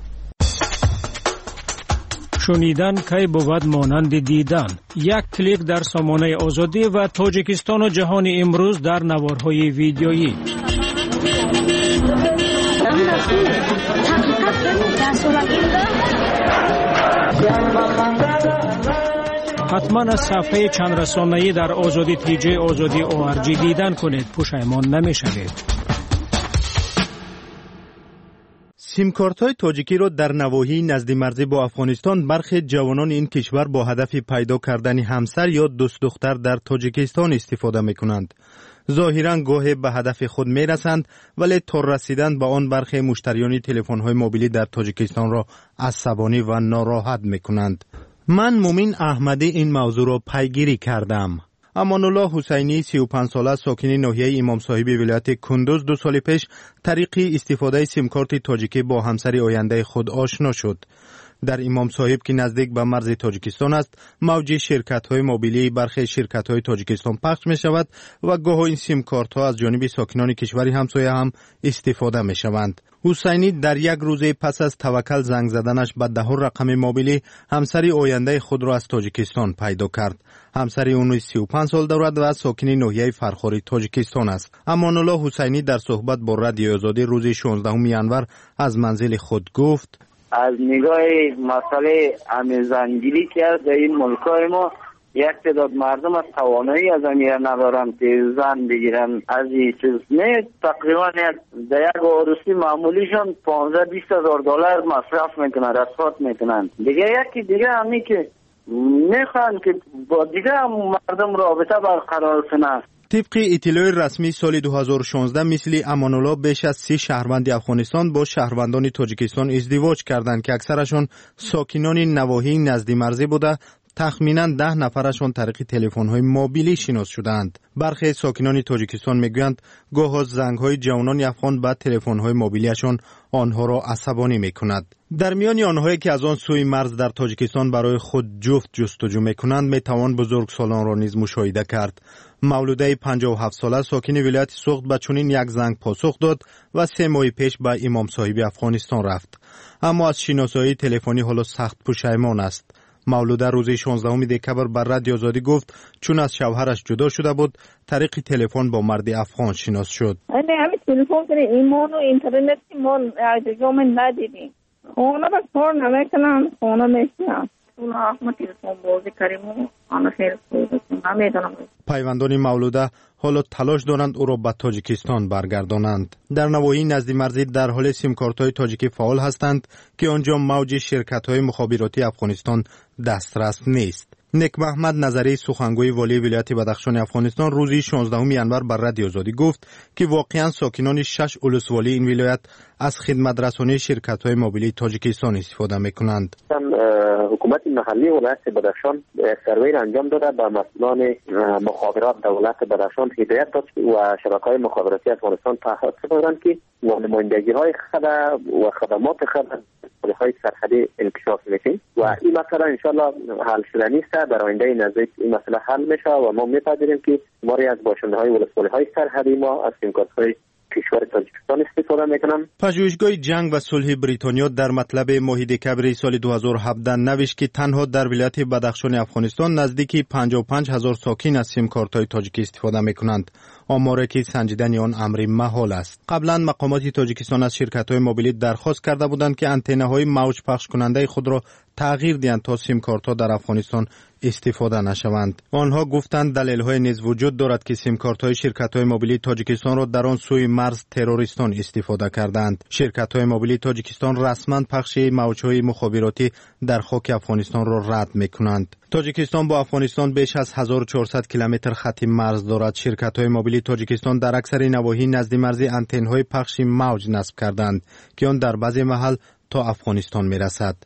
[SPEAKER 2] شنیدن کی بود مانند دیدن. یک کلیک در سامانه آزادی و تاجیکستان و جهان امروز در نوارهای ویدیویی. حتما از صفحه چند رسانه‌ای در آزادی تی جی آزادی او آر جی دیدن کنید، پشیمان نمی‌شوید.
[SPEAKER 20] سیمکارت‌های تاجیکی را در نواحی نزد مرزی با افغانستان برخی جوانان این کشور با هدف پیدا کردن همسر یا دوست دختر در تاجیکستان استفاده می‌کنند. ظاهراً گاهی به هدف خود می‌رسند، ولی تا رسیدن به آن برخی مشتریان تلفن‌های موبیلی در تاجیکستان را عصبانی و ناراحت می‌کنند. من مومین احمدی این موضوع را پیگیری کردم. امان الله حسینی سی و پنج ساله ساکن ناحیه امام صاحب ولایت کندوز دو سال پیش طریق استفاده سیم کارت تاجیکی با همسر آینده خود آشنا شد. در امام صاحب که نزدیک به مرز تاجیکستان است، موج شرکت‌های موبیلی برخی شرکت‌های تاجیکستان پخش می‌شود و گاه این سیم کارت‌ها از جانب ساکنان کشور همسایه هم استفاده می‌شوند. حسینی در یک روز پس از توکل زنگ زدنش به ده رقم موبیلی همسر آینده خود را از تاجیکستان پیدا کرد. همسر اون سی و پنج سال دارد و ساکن ناحیه فرخاری تاجیکستان است. امان الله حسینی در صحبت با رادیو آزادی روز شانزدهم ینور از منزل خود گفت:
[SPEAKER 1] از نگاه مسئله امیزنگیری که در این ملکای ما یک تعداد مردم از توانایی از امیر ندارن که زن بگیرن. از این چیز نه، تقریبا در یک عروسی معمولیشون پانزده بیست هزار دلار مصرف میکنن، رسوات میکنن. دیگه یکی دیگه همی که میخوان که با دیگه مردم رابطه برقرار کنن.
[SPEAKER 20] طبق اطلاع رسمی سال دو هزار و شانزده مثل امان الله بیش از سی شهروند افغانستان با شهروندان تاجیکستان ازدواج کردند که اکثرشان ساکنان نواحی نزدی مرزی بوده. تخمینا ده نفرشان طریق تلفن‌های موبیلی شناس شدند. برخی ساکنان تاجیکستان میگویند گاه از زنگ‌های جوانان افغان به تلفن‌های موبیلیشان آنها را عصبانی می‌کند. در میان آنهایی که از آن سوی مرز در تاجیکستان برای خود جفت جستجو می‌کنند میتوان بزرگسالان را نیز مشاهده کرد. مولوده پنجاه و هفت ساله ساکن ولایت سوخت به چنین یک زنگ پاسخ داد و سه ماه پیش به امام صاحب افغانستان رفت. اما از شناسایی تلفنی حالا سخت پشیمان است. مولوده روز شانزدهم دکبر بر رادیو آزادی گفت چون از شوهرش جدا شده بود طریق تلفن با مرد افغان شناس شد.
[SPEAKER 19] همین تلفن کنه ایمان و اینترنت ما دیگه من ندیدیم. خونه بس کار نمیکنم، خونه میشنم. اون احمد تلفن بازی کردیم آن خیلی خوب نمیدونم.
[SPEAKER 20] پیوندان مولوده حالا تلاش دارند او را به تاجیکستان برگردانند. در نواحی نزد مرزی در حال سیم کارت‌های تاجیکی فعال هستند که آنجا موج شرکت‌های مخابراتی افغانستان دسترس نیست. نک محمد نظری سخنگوی والی ولایت بدخشان افغانستان روز شانزدهم ینور بر رادیو آزادی گفت که واقعا ساکنان شش ولسوالی این ولایت از خدمت رسانی شرکت‌های موبیلی تاجیکستان استفاده می‌کنند.
[SPEAKER 12] حکومت محلی ولایت بدخشان سروی را انجام داده به مسئولان مخابرات دولت بدخشان هدایت داد و شبکه‌های مخابراتی افغانستان تحقیق دادند که نمایندگی‌های خود و خدمات خود های سرحدی انکشاف می‌کنیم و این مسئله انشالله حل شدنی است. در آینده نزدیک این مسئله حل میشه و ما می‌پذیریم که ماری از باشنده‌های ولسوالی‌های سرحدی ما از سیمکارت‌های کشور تاجیکستان استفاده میکنم.
[SPEAKER 20] پژوهشگاه جنگ و صلح بریتانیا در مطلب ماه دکبر سال دو هزار و هفده نوشت که تنها در ولایت بدخشان افغانستان نزدیک پنجاه و پنج هزار ساکن از سیم کارت‌های تاجیکی استفاده میکنند. آماری که سنجیدن آن امر محال است. قبلا مقامات تاجیکستان از شرکت‌های موبیلی درخواست کرده بودند که آنتن‌های موج پخش کننده خود را تغییر دهند تا سیم کارت‌ها در افغانستان استفاده نشوند. آنها گفتند دلایل‌های نیز وجود دارد که سیم کارت‌های شرکت‌های موبیلی تاجیکستان را در آن سوی مرز تروریستان استفاده کردند. شرکت‌های موبیلی تاجیکستان رسما پخش موج‌های مخابراتی در خاک افغانستان را رد می‌کنند. تاجیکستان با افغانستان بیش از هزار و چهارصد کیلومتر خط مرز دارد. شرکت‌های موبیلی تاجیکستان در اکثر نواحی نزد مرزی آنتن‌های پخش موج نصب کردند که آن در بعضی محل تا افغانستان می‌رسد.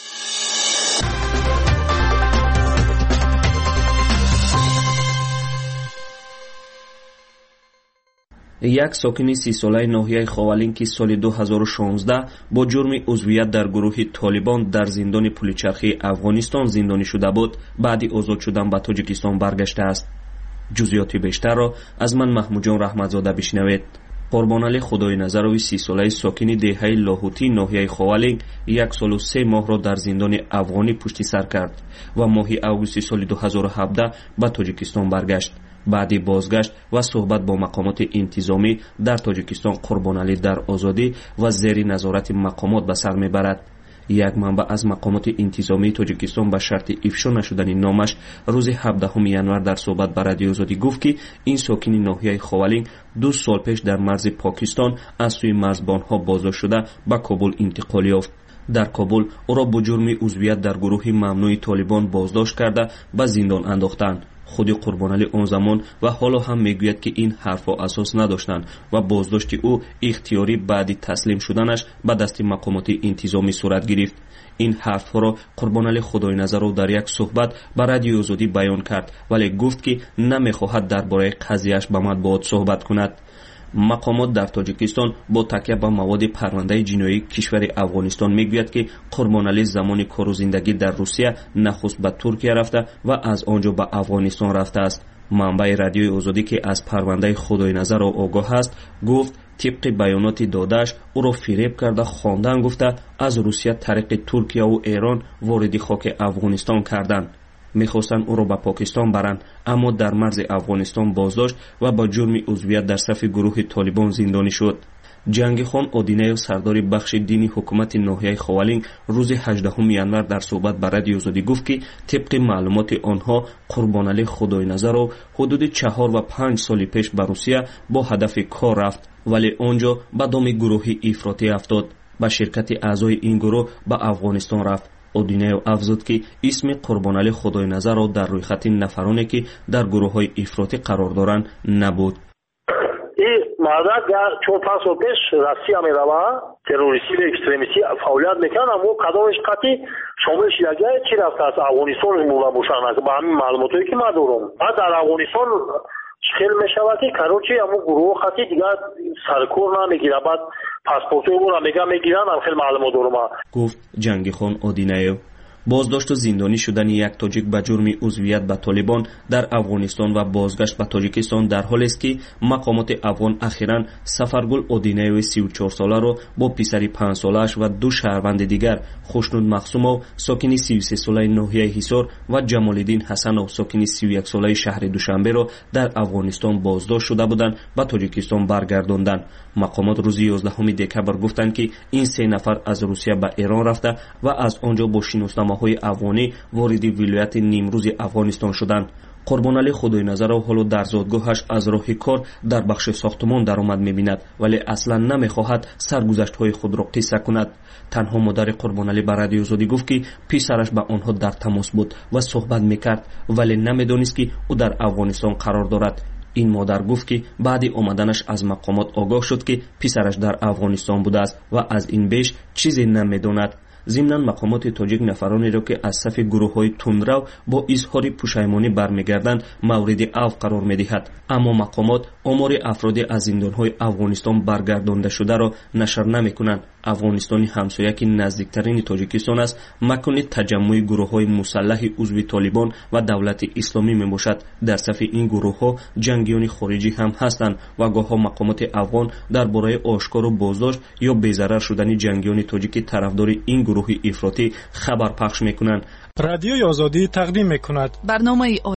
[SPEAKER 13] یک ساکن سی ساله ناحیه خاولین که سال دو هزار و شانزده با جرم عضویت در گروه طالبان در زندان پلچرخی افغانستان زندانی شده بود، بعد آزاد شدن به تاجیکستان برگشته است. جزئیات بیشتر را از من محمود جان رحمتزاده بشنوید. قربانعلی خدای نظروی سی ساله ساکن دهه لاهوتی ناحیه خاولین یک سال و سه ماه را در زندان افغانی پشت سر کرد و ماه اوگوست سال دو هزار و هفده به تاجیکستان برگشت. بعدی بازگشت و صحبت با مقامات انتظامی در تاجیکستان قربانعلی در آزادی و زیر نظارت مقامات به سر میبرد. یک منبع از مقامات انتظامی تاجیکستان به شرط افشا نشدن نامش روز هفدهم ینور در صحبت با رادیو آزادی گفت که این ساکن ناحیه خاولین دو سال پیش در مرز پاکستان از سوی مرزبانها بازداشت شده به کابل انتقال یافت. در کابل او را با جرم عضویت در گروه ممنوع طالبان بازداشت کرده به زندان انداختند. خود قربانعلی آن زمان و حالا هم میگوید که این حرفها اساس نداشتند و بازداشت او اختیاری بعد تسلیم شدنش به دست مقامات انتظامی صورت گرفت. این حرفها را قربانعلی خدای نظر در یک صحبت به رادیوی آزادی بیان کرد، ولی گفت که نمیخواهد درباره قضیهش با مطبوعات صحبت کند. مقامات در تاجیکستان با تکیه به مواد پرونده جنایی کشور افغانستان میگوید که قربانعلی زمان کار و زندگی در روسیه نخست به ترکیه رفته و از آنجا به افغانستان رفته است. منبع رادیوی آزادی که از پرونده خدای نظر را آگاه است گفت طبق بیانات دادش او را فریب کرده خواندن گفته از روسیه طریق ترکیه و ایران وارد خاک افغانستان کردند. میخواستند او را به پاکستان برند، اما در مرز افغانستان بازداشت و با جرم عضویت در صف گروه طالبان زندانی شد. جنگی خان اودینیو سردار بخش دینی حکومت ناحیه خوالینگ روز هجدهم ینور در صحبت با رادیوی آزادی گفت که طبق معلومات آنها قربانعلی خدای نظر را حدود چهار و پنج سال پیش به روسیه با هدف کار رفت، ولی آنجا به دام گروه افراطی افتاد. با شرکت اعضای این گروه به افغانستان رفت. اودینیو افزود که اسم قربانعلی خدای نظر را در رویخط نفرانی که در گروه های افراطی قرار دارند نبود.
[SPEAKER 15] مردک چون پنج سال پیش روسیه میروه تروریستی و اکستریمیستی فعالیت میکنه، اما کدامش قطعی شامل شدگی چی رفته از افغانستان مولا بوشن است. با همین معلوماتی که من دارم بعد در افغانستان خیلی میشود که کاروچی اما گروه قطعی دیگه سرکور نمیگیره، بعد پاسپورت او را میگه میگیرن. هم خیلی معلومات دارم
[SPEAKER 13] گفت جنگی خان اودینیو. بازداشت و زندانی شدن یک تاجیک به جرم عضویت به طالبان در افغانستان و بازگشت به تاجیکستان در حالی است که مقامات افغان اخیراً سفرگل اودینیو سی و چهار ساله را با پسر پنج سالش و دو شهروند دیگر خوشنود مخصومov ساکن سی و سه ساله ناحیه حصار و جمالالدین حسنov ساکن سی و یک ساله شهر دوشنبه را در افغانستان بازداشت شده بودند و تاجیکستان برگرداندند. مقامات روز یازدهم دکبر گفتند که این سه نفر از روسیه به ایران رفته و از آنجا با شناسنامه‌های افغانی وارد ولایت نیمروز افغانستان شدند. قربانعلی خدای نظر را حالا در زادگاهش از راه کار در بخش ساختمان درآمد می‌بیند، ولی اصلا نمی‌خواهد سرگذشت‌های خود را قصه کند. تنها مادر قربانعلی به رادیوی آزادی گفت که پسرش با آنها در تماس بود و صحبت می‌کرد، ولی نمی‌دانست که او در افغانستان قرار دارد. این مادر گفت که بعد آمدنش از مقامات آگاه شد که پسرش در افغانستان بوده است و از این بیش چیزی نمی‌داند. ضمناً مقامات تاجیک نفرانی را که از صف گروه‌های تندرو با اظهار پشیمانی برمیگردند مورد عفو قرار می‌دهد، اما مقامات آمار افراد از زندان‌های افغانستان برگردانده شده را نشر نمی‌کنند. افغانستان همسایه که نزدیکترین تاجیکستان است مکان تجمع گروه‌های مسلح عضو طالبان و دولت اسلامی میباشد. در صف این گروه‌ها جنگیان خارجی هم هستند و گاه‌ها مقامات افغان درباره آشکار و بازداشت یا بی‌ضرر شدن جنگیان تاجیک طرفدار این گروه افراطی خبر پخش می‌کنند.
[SPEAKER 2] رادیوی آزادی تقدیم می‌کند
[SPEAKER 3] برنامه